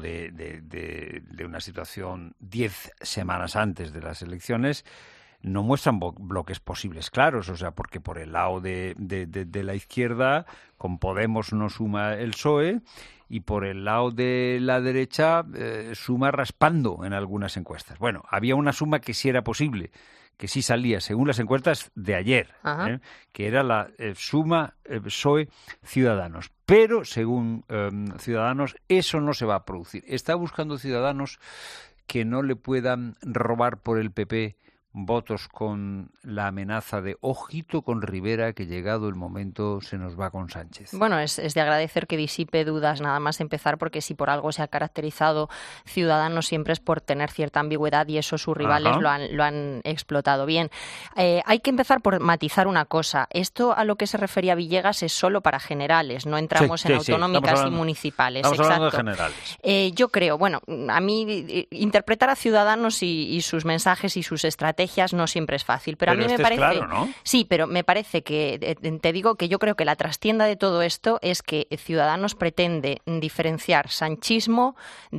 Speaker 1: de una situación 10 semanas antes de las elecciones, no muestran bloques posibles claros, o sea, porque por el lado de la izquierda, con Podemos no suma el PSOE, y por el lado de la derecha suma raspando en algunas encuestas. Bueno, había una suma que sí era posible, que sí salía, según las encuestas de ayer, que era la suma PSOE-Ciudadanos. Pero, según Ciudadanos, eso no se va a producir. Está buscando Ciudadanos que no le puedan robar por el PP votos con la amenaza de ojito con Rivera, que llegado el momento se nos va con Sánchez.
Speaker 5: Bueno, es de agradecer que disipe dudas nada más empezar, porque si por algo se ha caracterizado Ciudadanos siempre es por tener cierta ambigüedad, y eso sus rivales lo han explotado bien. Hay que empezar por matizar una cosa. Esto a lo que se refería Villegas es solo para generales, no entramos en autonómicas y municipales.
Speaker 1: Estamos hablando de generales.
Speaker 5: Yo creo, bueno, a mí interpretar a Ciudadanos y sus mensajes y sus estrategias no siempre es fácil, pero a mí me parece,
Speaker 1: claro, ¿no?
Speaker 5: Sí, pero me parece que, te digo que yo creo que la trastienda de todo esto es que Ciudadanos pretende diferenciar sanchismo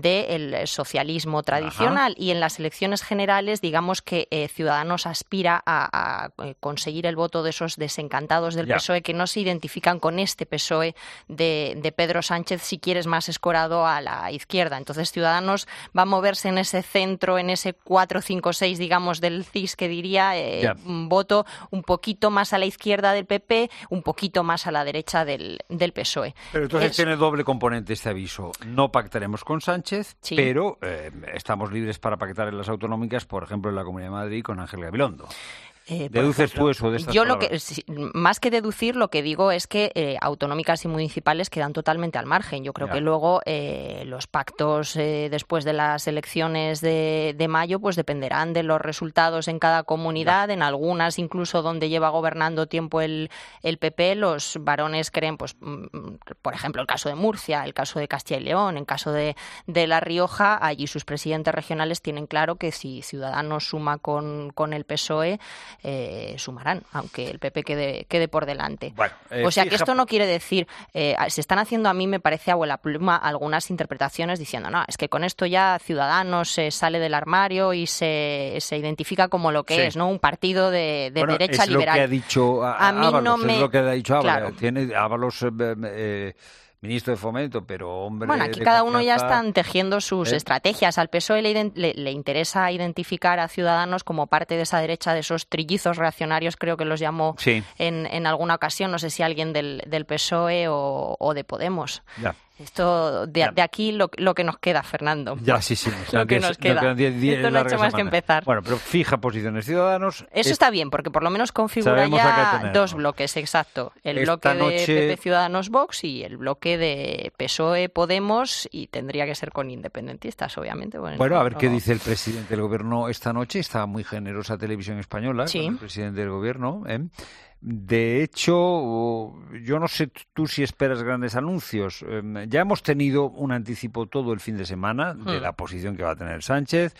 Speaker 5: del socialismo tradicional, y en las elecciones generales, digamos que Ciudadanos aspira a conseguir el voto de esos desencantados del PSOE, que no se identifican con este PSOE de Pedro Sánchez, si quieres, más escorado a la izquierda. Entonces Ciudadanos va a moverse en ese centro, en ese 4, 5, 6, digamos, del CIS, que diría un voto un poquito más a la izquierda del PP, un poquito más a la derecha del PSOE.
Speaker 1: Pero entonces tiene doble componente este aviso. No pactaremos con Sánchez, pero estamos libres para pactar en las autonómicas, por ejemplo en la Comunidad de Madrid, con Ángel Gabilondo. ¿Deduces tú eso de estas palabras?
Speaker 5: Más que deducir, lo que digo es que autonómicas y municipales quedan totalmente al margen. Yo creo que luego los pactos después de las elecciones de mayo pues dependerán de los resultados en cada comunidad. En algunas, incluso donde lleva gobernando tiempo el PP, los varones creen, pues por ejemplo, el caso de Murcia, el caso de Castilla y León, el caso de La Rioja, allí sus presidentes regionales tienen claro que si Ciudadanos suma con el PSOE, sumarán, aunque el PP quede por delante.
Speaker 1: Bueno,
Speaker 5: o sea que esto no quiere decir, se están haciendo, a mí me parece a vuela pluma, algunas interpretaciones diciendo, no, es que con esto ya Ciudadanos se sale del armario y se identifica como lo que es, ¿no? Un partido de derecha liberal.
Speaker 1: Es lo que ha dicho Ábalos, es lo que ha dicho Ábalos.
Speaker 5: Claro.
Speaker 1: Tiene Ábalos ministro de Fomento, pero hombre...
Speaker 5: Bueno, aquí cada uno ya están tejiendo sus estrategias. Al PSOE le interesa identificar a Ciudadanos como parte de esa derecha, de esos trillizos reaccionarios, creo que los llamó en alguna ocasión, no sé si alguien del PSOE o de Podemos.
Speaker 1: Ya.
Speaker 5: Esto de aquí lo que nos queda, Fernando.
Speaker 1: Ya, sí.
Speaker 5: Lo que nos queda. Esto no ha hecho más que empezar.
Speaker 1: Bueno, pero fija posiciones Ciudadanos.
Speaker 5: Eso está bien, porque por lo menos configura ya dos bloques, exacto. El bloque de PP Ciudadanos Vox y el bloque de PSOE Podemos, y tendría que ser con independentistas, obviamente.
Speaker 1: Bueno, a ver qué dice el presidente del gobierno esta noche. Está muy generosa Televisión Española con el presidente del gobierno, De hecho, yo no sé tú si esperas grandes anuncios. Ya hemos tenido un anticipo todo el fin de semana de la posición que va a tener Sánchez.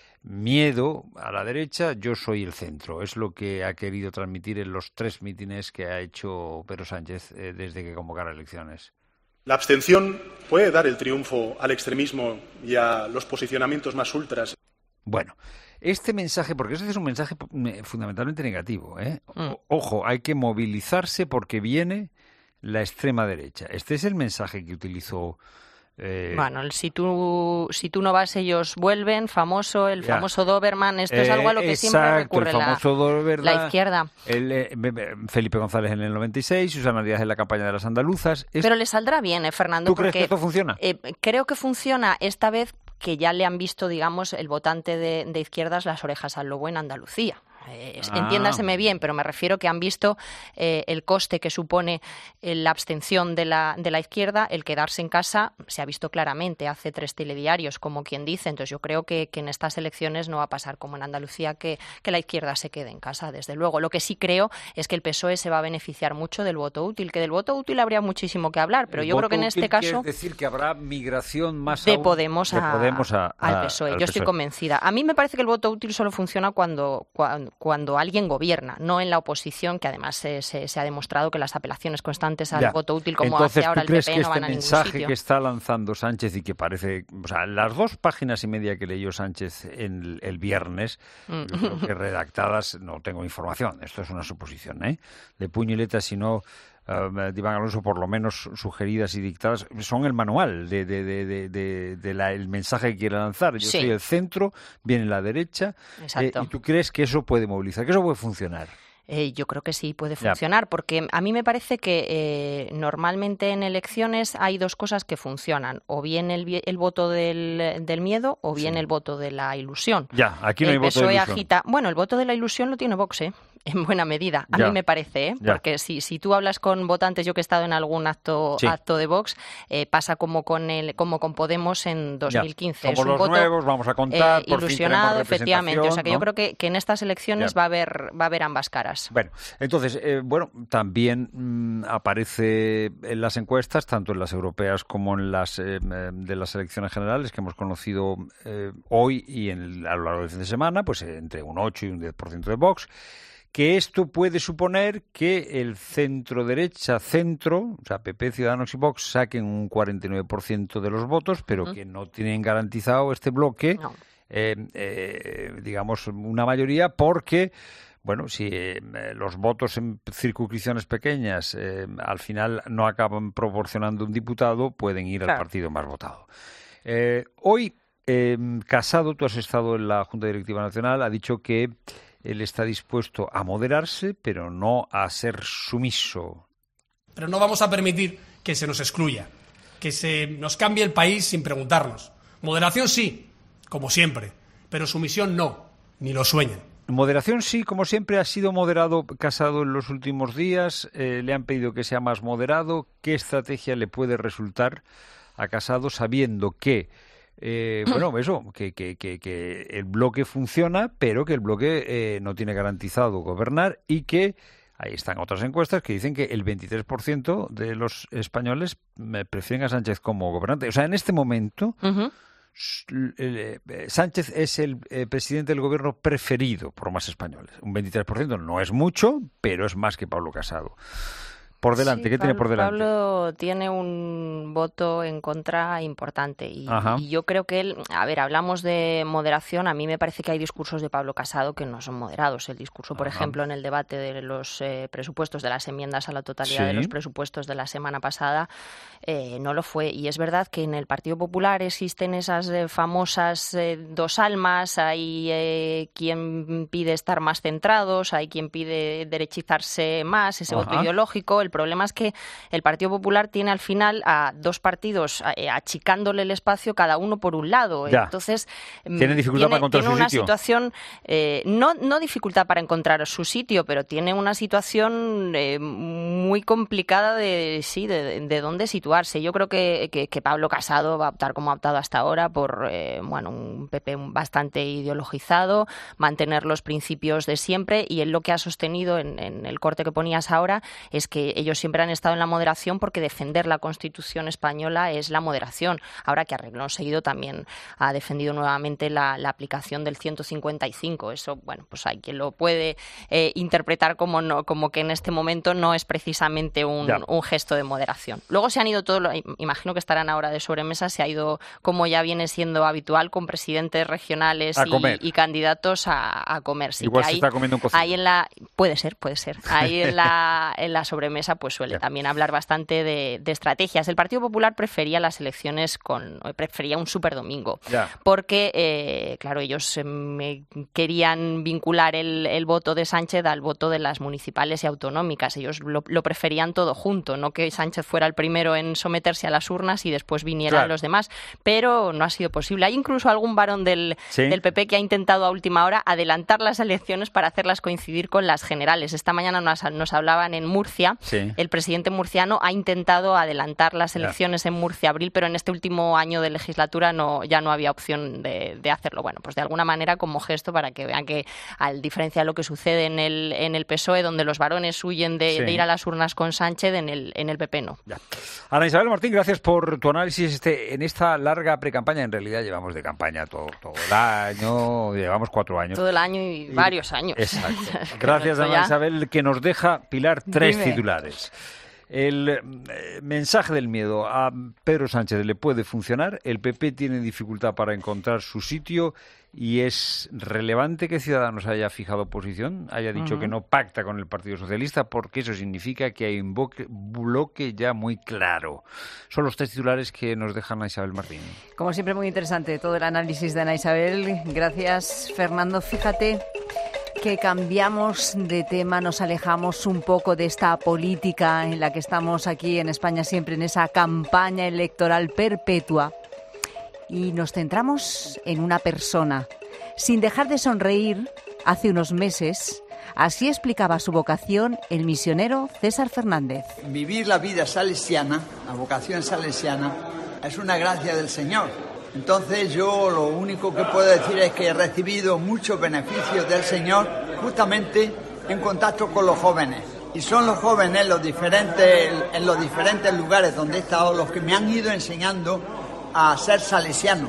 Speaker 1: Miedo a la derecha, yo soy el centro. Es lo que ha querido transmitir en los 3 mítines que ha hecho Pedro Sánchez desde que convocara elecciones.
Speaker 23: La abstención puede dar el triunfo al extremismo y a los posicionamientos más ultras.
Speaker 1: Bueno, este mensaje, porque este es un mensaje fundamentalmente negativo, Ojo, hay que movilizarse porque viene la extrema derecha. Este es el mensaje que utilizó
Speaker 5: Bueno, si tú no vas, ellos vuelven, famoso Doberman, esto es algo a lo que siempre recurre la izquierda.
Speaker 1: Felipe González en el 96, Susana Díaz en la campaña de las andaluzas.
Speaker 5: Pero le saldrá bien, Fernando.
Speaker 1: ¿Tú crees que esto funciona?
Speaker 5: Creo que funciona esta vez que ya le han visto, digamos, el votante de izquierdas las orejas al lobo en Andalucía. Entiéndaseme bien, pero me refiero que han visto el coste que supone la abstención de la izquierda, el quedarse en casa, se ha visto claramente, hace 3 telediarios, como quien dice. Entonces yo creo que en estas elecciones no va a pasar como en Andalucía, que la izquierda se quede en casa, desde luego. Lo que sí creo es que el PSOE se va a beneficiar mucho del voto útil, que del voto útil habría muchísimo que hablar, pero yo creo que en este caso...
Speaker 1: Es decir, que habrá migración más
Speaker 5: de Podemos al PSOE. Yo estoy convencida. A mí me parece que el voto útil solo funciona cuando alguien gobierna, no en la oposición, que además se ha demostrado que las apelaciones constantes al voto útil, como hace ahora el PP, no van a ningún sitio.
Speaker 1: Entonces, ¿tú crees que este mensaje que está lanzando Sánchez y que parece... O sea, las 2 páginas y media que leyó Sánchez el viernes, yo creo que redactadas, no tengo información, esto es una suposición, de puño y letra, sino... de Iván Alonso, por lo menos sugeridas y dictadas, son el manual el mensaje que quiere lanzar. Yo soy el centro, viene la derecha, y tú crees que eso puede movilizar, que eso puede funcionar.
Speaker 5: Yo creo que sí puede funcionar, porque a mí me parece que normalmente en elecciones hay 2 cosas que funcionan, o bien el voto del miedo o bien el voto de la ilusión.
Speaker 1: Aquí no hay voto de ilusión.
Speaker 5: Agita. Bueno, el voto de la ilusión lo tiene Vox, en buena medida, a mí me parece, porque si tú hablas con votantes, yo que he estado en algún acto de Vox, pasa como con Podemos en 2015.
Speaker 1: Somos
Speaker 5: es un
Speaker 1: los
Speaker 5: voto
Speaker 1: nuevos, vamos a contar,
Speaker 5: ilusionado, efectivamente. O sea que yo creo que en estas elecciones va a haber ambas caras.
Speaker 1: Bueno, entonces, también aparece en las encuestas, tanto en las europeas como en las de las elecciones generales que hemos conocido hoy y a lo largo del fin de semana, pues entre un 8 y un 10% de Vox, que esto puede suponer que el centro-derecha, o sea, PP, Ciudadanos y Vox, saquen un 49% de los votos, pero que no tienen garantizado este bloque, digamos, una mayoría, porque... Bueno, si los votos en circunscripciones pequeñas al final no acaban proporcionando un diputado, pueden ir al partido más votado. Hoy, Casado, tú has estado en la Junta Directiva Nacional, ha dicho que él está dispuesto a moderarse, pero no a ser sumiso.
Speaker 7: Pero no vamos a permitir que se nos excluya, que se nos cambie el país sin preguntarnos. Moderación sí, como siempre, pero sumisión no, ni lo sueñen.
Speaker 1: Moderación sí, como siempre ha sido moderado Casado en los últimos días, le han pedido que sea más moderado. ¿Qué estrategia le puede resultar a Casado sabiendo que, que el bloque funciona, pero que el bloque no tiene garantizado gobernar y que ahí están otras encuestas que dicen que el 23% de los españoles prefieren a Sánchez como gobernante? O sea, en este momento... Sánchez es el presidente del gobierno preferido por más españoles. Un 23% no es mucho, pero es más que Pablo Casado. Por delante, ¿qué tiene por delante?
Speaker 5: Pablo tiene un voto en contra importante y yo creo que él, hablamos de moderación, a mí me parece que hay discursos de Pablo Casado que no son moderados. El discurso, por ejemplo, en el debate de los presupuestos, de las enmiendas a la totalidad de los presupuestos de la semana pasada, no lo fue. Y es verdad que en el Partido Popular existen esas famosas 2 almas, hay quien pide estar más centrados, hay quien pide derechizarse más, ese voto ideológico. El problema es que el Partido Popular tiene al final a 2 partidos achicándole el espacio cada uno por un lado. Entonces
Speaker 1: tiene dificultad para encontrar su
Speaker 5: una
Speaker 1: sitio.
Speaker 5: Situación, no dificultad para encontrar su sitio, pero tiene una situación muy complicada de dónde situarse. Yo creo que Pablo Casado va a optar como ha optado hasta ahora por un PP bastante ideologizado, mantener los principios de siempre, y él lo que ha sostenido en el corte que ponías ahora es que ellos siempre han estado en la moderación porque defender la Constitución española es la moderación. Ahora que a renglón seguido también ha defendido nuevamente la aplicación del 155. Eso, pues hay quien lo puede interpretar como que en este momento no es precisamente un gesto de moderación. Luego se han ido todos, imagino que estarán ahora de sobremesa, se ha ido, como ya viene siendo habitual, con presidentes regionales y candidatos a comer. Sí,
Speaker 1: igual se está comiendo un cocido.
Speaker 5: Puede ser. Ahí en la sobremesa mesa pues suele también hablar bastante de estrategias. El Partido Popular prefería las elecciones prefería un superdomingo, porque, claro, ellos querían vincular el voto de Sánchez al voto de las municipales y autonómicas. Ellos lo preferían todo junto, no que Sánchez fuera el primero en someterse a las urnas y después vinieran los demás, pero no ha sido posible. Hay incluso algún varón del PP que ha intentado a última hora adelantar las elecciones para hacerlas coincidir con las generales. Esta mañana nos hablaban en Murcia, el presidente murciano ha intentado adelantar las elecciones en Murcia abril, pero en este último año de legislatura ya no había opción de hacerlo. Bueno, pues de alguna manera como gesto para que vean que, a diferencia de lo que sucede en el PSOE, donde los varones huyen de ir a las urnas con Sánchez, en el PP no.
Speaker 1: Ana Isabel Martín, gracias por tu análisis en esta larga precampaña. En realidad llevamos de campaña todo el año, llevamos 4 años.
Speaker 5: Todo el año y varios años.
Speaker 1: Exacto. Gracias, Ana Isabel, que nos deja, Pilar, 3 titulares. El mensaje del miedo a Pedro Sánchez le puede funcionar. El PP tiene dificultad para encontrar su sitio y es relevante que Ciudadanos haya fijado posición, haya dicho que no pacta con el Partido Socialista, porque eso significa que hay un bloque ya muy claro. Son los 3 titulares que nos deja Ana Isabel Martín.
Speaker 6: Como siempre, muy interesante todo el análisis de Ana Isabel. Gracias, Fernando. Fíjate que cambiamos de tema, nos alejamos un poco de esta política en la que estamos aquí en España siempre, en esa campaña electoral perpetua, y nos centramos en una persona. Sin dejar de sonreír, hace unos meses, así explicaba su vocación el misionero César Fernández.
Speaker 8: Vivir la vida salesiana, la vocación salesiana, es una gracia del Señor. Entonces yo lo único que puedo decir es que he recibido muchos beneficios del Señor justamente en contacto con los jóvenes. Y son los jóvenes en los diferentes lugares donde he estado los que me han ido enseñando a ser salesiano.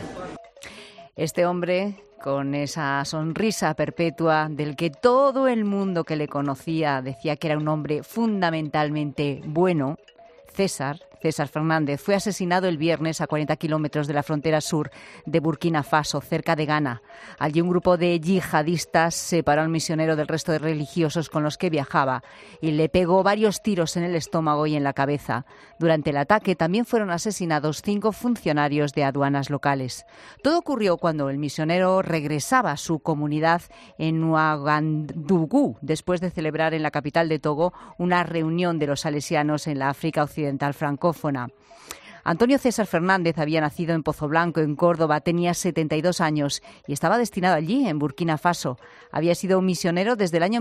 Speaker 6: Este hombre, con esa sonrisa perpetua del que todo el mundo que le conocía decía que era un hombre fundamentalmente bueno, César Fernández, fue asesinado el viernes a 40 kilómetros de la frontera sur de Burkina Faso, cerca de Ghana. Allí un grupo de yihadistas separó al misionero del resto de religiosos con los que viajaba y le pegó varios tiros en el estómago y en la cabeza. Durante el ataque también fueron asesinados 5 funcionarios de aduanas locales. Todo ocurrió cuando el misionero regresaba a su comunidad en Ouagadougou, después de celebrar en la capital de Togo una reunión de los salesianos en la África Occidental francófona. Antonio César Fernández había nacido en Pozoblanco, en Córdoba, tenía 72 años y estaba destinado allí, en Burkina Faso. Había sido un misionero desde el año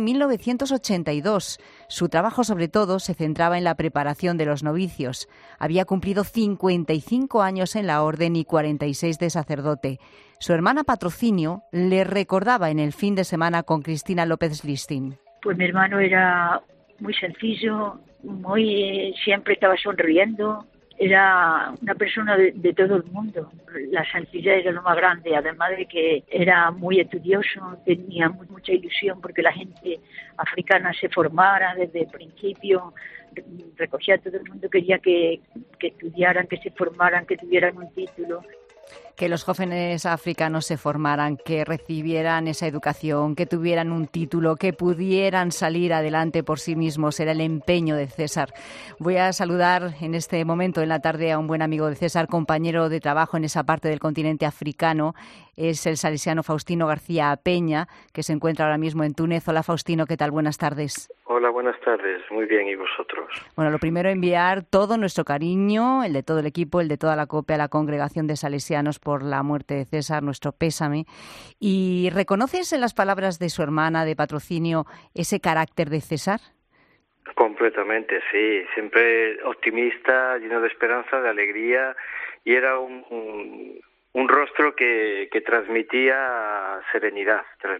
Speaker 6: 1982. Su trabajo, sobre todo, se centraba en la preparación de los novicios. Había cumplido 55 años en la orden y 46 de sacerdote. Su hermana Patrocinio le recordaba en el fin de semana con Cristina López Listín.
Speaker 9: Pues mi hermano era muy sencillo, siempre estaba sonriendo, era una persona de todo el mundo. La sencillez era lo más grande, además de que era muy estudioso, tenía mucha ilusión porque la gente africana se formara desde el principio, recogía a todo el mundo, quería que estudiaran, que se formaran, que tuvieran un título.
Speaker 6: Que los jóvenes africanos se formaran, que recibieran esa educación, que tuvieran un título, que pudieran salir adelante por sí mismos. Era el empeño de César. Voy a saludar en este momento, en la tarde, a un buen amigo de César, compañero de trabajo en esa parte del continente africano. Es el salesiano Faustino García Peña, que se encuentra ahora mismo en Túnez. Hola, Faustino, ¿qué tal? Buenas tardes.
Speaker 10: Hola, buenas tardes. Muy bien, ¿y vosotros?
Speaker 6: Bueno, lo primero, enviar todo nuestro cariño, el de todo el equipo, el de toda la COPE, a la Congregación de Salesianos por la muerte de César, nuestro pésame. ¿Y reconoces en las palabras de su hermana, de Patrocinio, ese carácter de César?
Speaker 10: Completamente, sí. Siempre optimista, lleno de esperanza, de alegría, y era un rostro que transmitía serenidad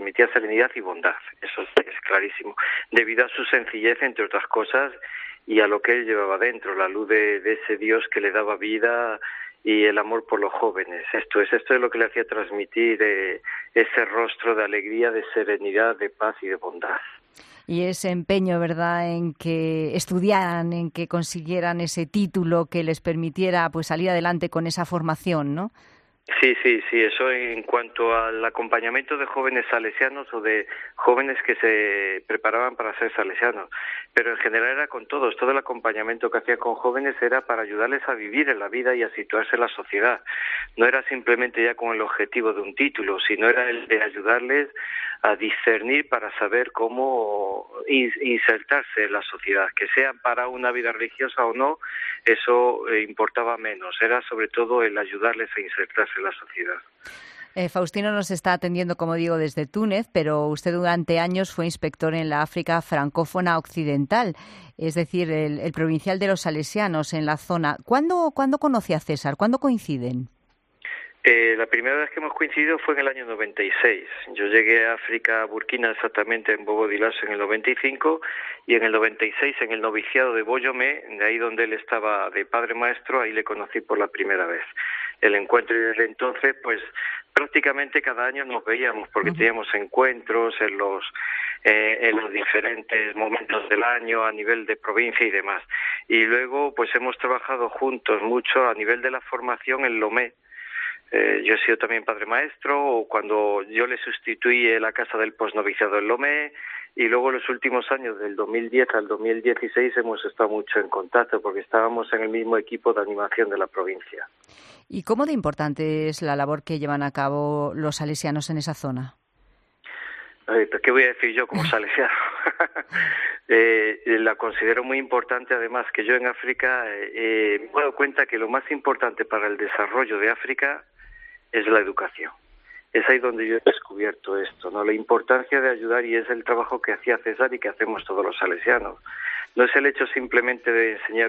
Speaker 10: y bondad. Eso es clarísimo. Debido a su sencillez, entre otras cosas, y a lo que él llevaba dentro, la luz de ese Dios que le daba vida y el amor por los jóvenes. Esto es lo que le hacía transmitir ese rostro de alegría, de serenidad, de paz y de bondad.
Speaker 6: Y ese empeño, ¿verdad?, en que estudiaran, en que consiguieran ese título que les permitiera pues salir adelante con esa formación, ¿no?
Speaker 10: Sí, eso en cuanto al acompañamiento de jóvenes salesianos o de jóvenes que se preparaban para ser salesianos, pero en general era con todos, todo el acompañamiento que hacía con jóvenes era para ayudarles a vivir en la vida y a situarse en la sociedad. No era simplemente ya con el objetivo de un título, sino era el de ayudarles a discernir para saber cómo insertarse en la sociedad, que sean para una vida religiosa o no, eso importaba menos, era sobre todo el ayudarles a insertarse en la sociedad.
Speaker 6: Faustino nos está atendiendo, como digo, desde Túnez, pero usted durante años fue inspector en la África francófona occidental, es decir, el provincial de los salesianos en la zona. ¿Cuándo conoce a César? ¿Cuándo coinciden?
Speaker 10: La primera vez que hemos coincidido fue en el año 96. Yo llegué a África, a Burkina, exactamente en Bobo Dioulasso en el 95, y en el 96 en el noviciado de Boyomé, de ahí donde él estaba de padre maestro, ahí le conocí por la primera vez. El encuentro, y desde entonces, pues prácticamente cada año nos veíamos, porque teníamos encuentros en los diferentes momentos del año a nivel de provincia y demás. Y luego, pues hemos trabajado juntos mucho a nivel de la formación en Lomé. Yo he sido también padre maestro, o cuando yo le sustituí en la casa del posnoviciado en Lomé, y luego los últimos años, del 2010 al 2016, hemos estado mucho en contacto, porque estábamos en el mismo equipo de animación de la provincia.
Speaker 6: ¿Y cómo de importante es la labor que llevan a cabo los salesianos en esa zona?
Speaker 10: ¿Qué voy a decir yo como salesiano? La considero muy importante, además, que yo en África me he dado cuenta que lo más importante para el desarrollo de África es la educación. Es ahí donde yo he descubierto esto, ¿no? La importancia de ayudar, y es el trabajo que hacía César y que hacemos todos los salesianos. No es el hecho simplemente de enseñar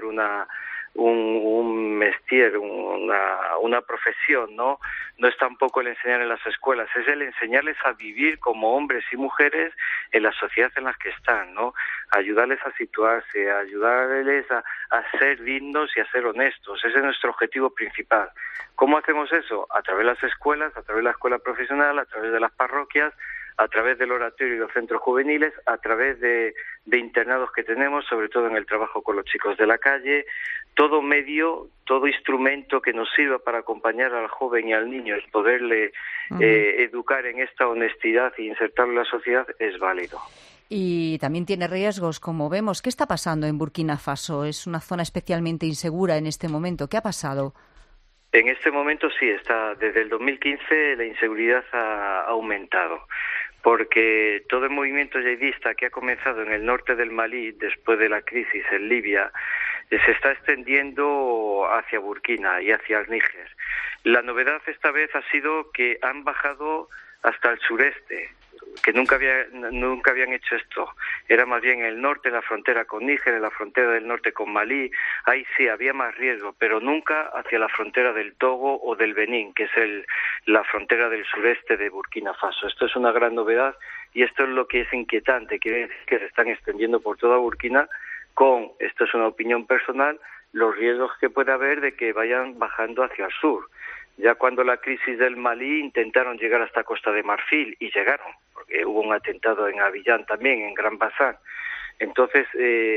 Speaker 10: un métier, una profesión, ¿no? No es tampoco el enseñar en las escuelas, es el enseñarles a vivir como hombres y mujeres en la sociedad en la que están, ¿no? Ayudarles a situarse, ayudarles a ser dignos y a ser honestos. Ese es nuestro objetivo principal. ¿Cómo hacemos eso? A través de las escuelas, a través de la escuela profesional, a través de las parroquias, a través del oratorio y los centros juveniles, a través de internados que tenemos, sobre todo en el trabajo con los chicos de la calle. Todo medio, todo instrumento que nos sirva para acompañar al joven y al niño y poderle educar en esta honestidad e insertarlo en la sociedad es válido.
Speaker 6: Y también tiene riesgos, como vemos. ¿Qué está pasando en Burkina Faso? Es una zona especialmente insegura en este momento. ¿Qué ha pasado?
Speaker 10: En este momento sí, desde el 2015 la inseguridad ha aumentado, porque todo el movimiento yihadista que ha comenzado en el norte del Malí después de la crisis en Libia se está extendiendo hacia Burkina y hacia el Níger. La novedad esta vez ha sido que han bajado hasta el sureste, que nunca habían hecho esto. Era más bien en el norte, en la frontera con Níger, en la frontera del norte con Malí. Ahí sí había más riesgo, pero nunca hacia la frontera del Togo o del Benín, que es la frontera del sureste de Burkina Faso. Esto es una gran novedad, y esto es lo que es inquietante. Quiere decir que se están extendiendo por toda Burkina con, esto es una opinión personal, los riesgos que puede haber de que vayan bajando hacia el sur. Ya cuando la crisis del Malí intentaron llegar hasta Costa de Marfil, y llegaron, porque hubo un atentado en Abiyán también, en Gran Bassam. Entonces,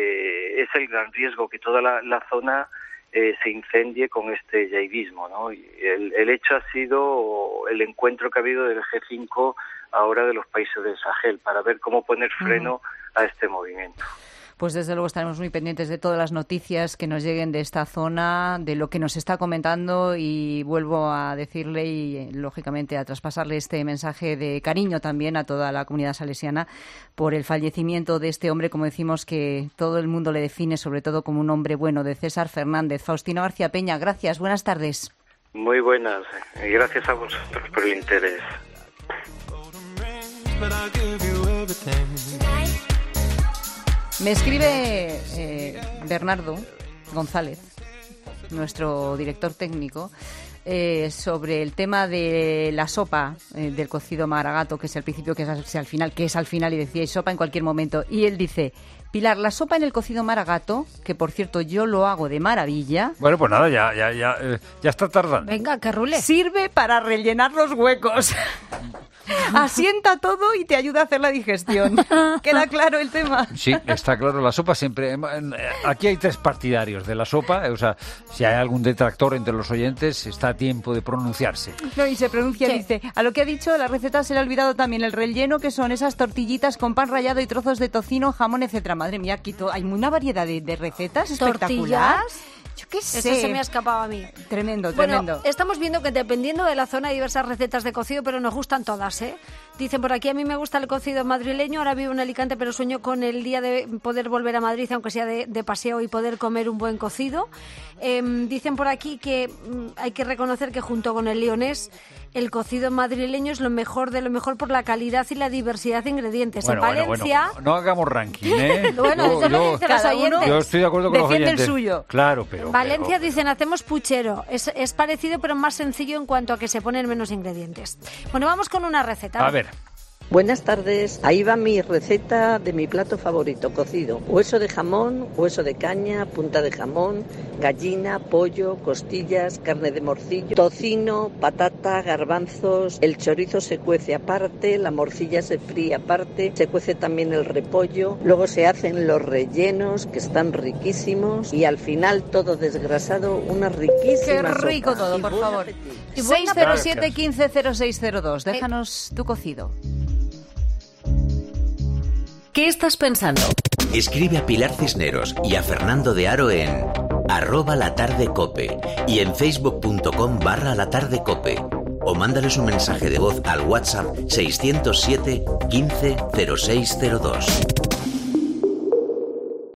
Speaker 10: es el gran riesgo que toda la zona se incendie con este yihadismo, ¿no? Y el hecho ha sido el encuentro que ha habido del G5 ahora de los países del Sahel, para ver cómo poner freno a este movimiento.
Speaker 6: Pues desde luego estaremos muy pendientes de todas las noticias que nos lleguen de esta zona, de lo que nos está comentando, y vuelvo a decirle y lógicamente a traspasarle este mensaje de cariño también a toda la comunidad salesiana por el fallecimiento de este hombre, como decimos, que todo el mundo le define sobre todo como un hombre bueno, de César Fernández. Faustino García Peña, gracias, buenas tardes.
Speaker 10: Muy buenas, y gracias a vosotros por el interés.
Speaker 6: Me escribe Bernardo González, nuestro director técnico, sobre el tema de la sopa del cocido maragato, que es al principio, que es al final, y decíais sopa en cualquier momento. Y él dice: Pilar, la sopa en el cocido maragato, que por cierto yo lo hago de maravilla.
Speaker 1: Bueno, pues nada, ya está tardando.
Speaker 19: Venga, que rule.
Speaker 6: Sirve para rellenar los huecos. asienta todo y te ayuda a hacer la digestión. ¿Queda claro el tema?
Speaker 1: Sí, está claro. La sopa siempre... Aquí hay 3 partidarios de la sopa. O sea, si hay algún detractor entre los oyentes, está a tiempo de pronunciarse.
Speaker 6: No, y se pronuncia, dice, a lo que ha dicho, la receta se le ha olvidado también el relleno, que son esas tortillitas con pan rallado y trozos de tocino, jamón, etcétera. Madre mía, aquí hay una variedad de recetas espectacular. Yo qué sé.
Speaker 19: Eso se me ha escapado a mí.
Speaker 6: Tremendo,
Speaker 19: bueno,
Speaker 6: tremendo.
Speaker 19: Estamos viendo que dependiendo de la zona hay diversas recetas de cocido, pero nos gustan todas, ¿eh? Dicen por aquí, a mí me gusta el cocido madrileño, ahora vivo en Alicante, pero sueño con el día de poder volver a Madrid, aunque sea de paseo, y poder comer un buen cocido. Dicen por aquí que hay que reconocer que junto con el leonés, el cocido madrileño es lo mejor de lo mejor por la calidad y la diversidad de ingredientes.
Speaker 1: Bueno,
Speaker 19: en Valencia...
Speaker 1: Bueno. No hagamos ranking, ¿eh?
Speaker 19: Bueno, eso lo dicen los oyentes.
Speaker 1: Yo estoy de acuerdo con los oyentes.
Speaker 6: El suyo.
Speaker 1: Claro, pero...
Speaker 19: Valencia dicen, hacemos puchero. Es parecido, pero más sencillo en cuanto a que se ponen menos ingredientes. Bueno, vamos con una receta.
Speaker 1: A ver.
Speaker 11: Buenas tardes, ahí va mi receta de mi plato favorito, cocido. Hueso de jamón, hueso de caña, punta de jamón, gallina, pollo, costillas, carne de morcillo, tocino, patata, garbanzos. El chorizo se cuece aparte, la morcilla se fríe aparte, se cuece también el repollo. Luego se hacen los rellenos, que están riquísimos, y al final todo desgrasado, una riquísima sopa.
Speaker 6: Qué rico todo, por favor. 607-150602, déjanos tu cocido.
Speaker 2: ¿Qué estás pensando?
Speaker 3: Escribe a Pilar Cisneros y a Fernando de Aro en @latardecope y en facebook.com/latardecope, o mándales un mensaje de voz al WhatsApp 607 15 0602.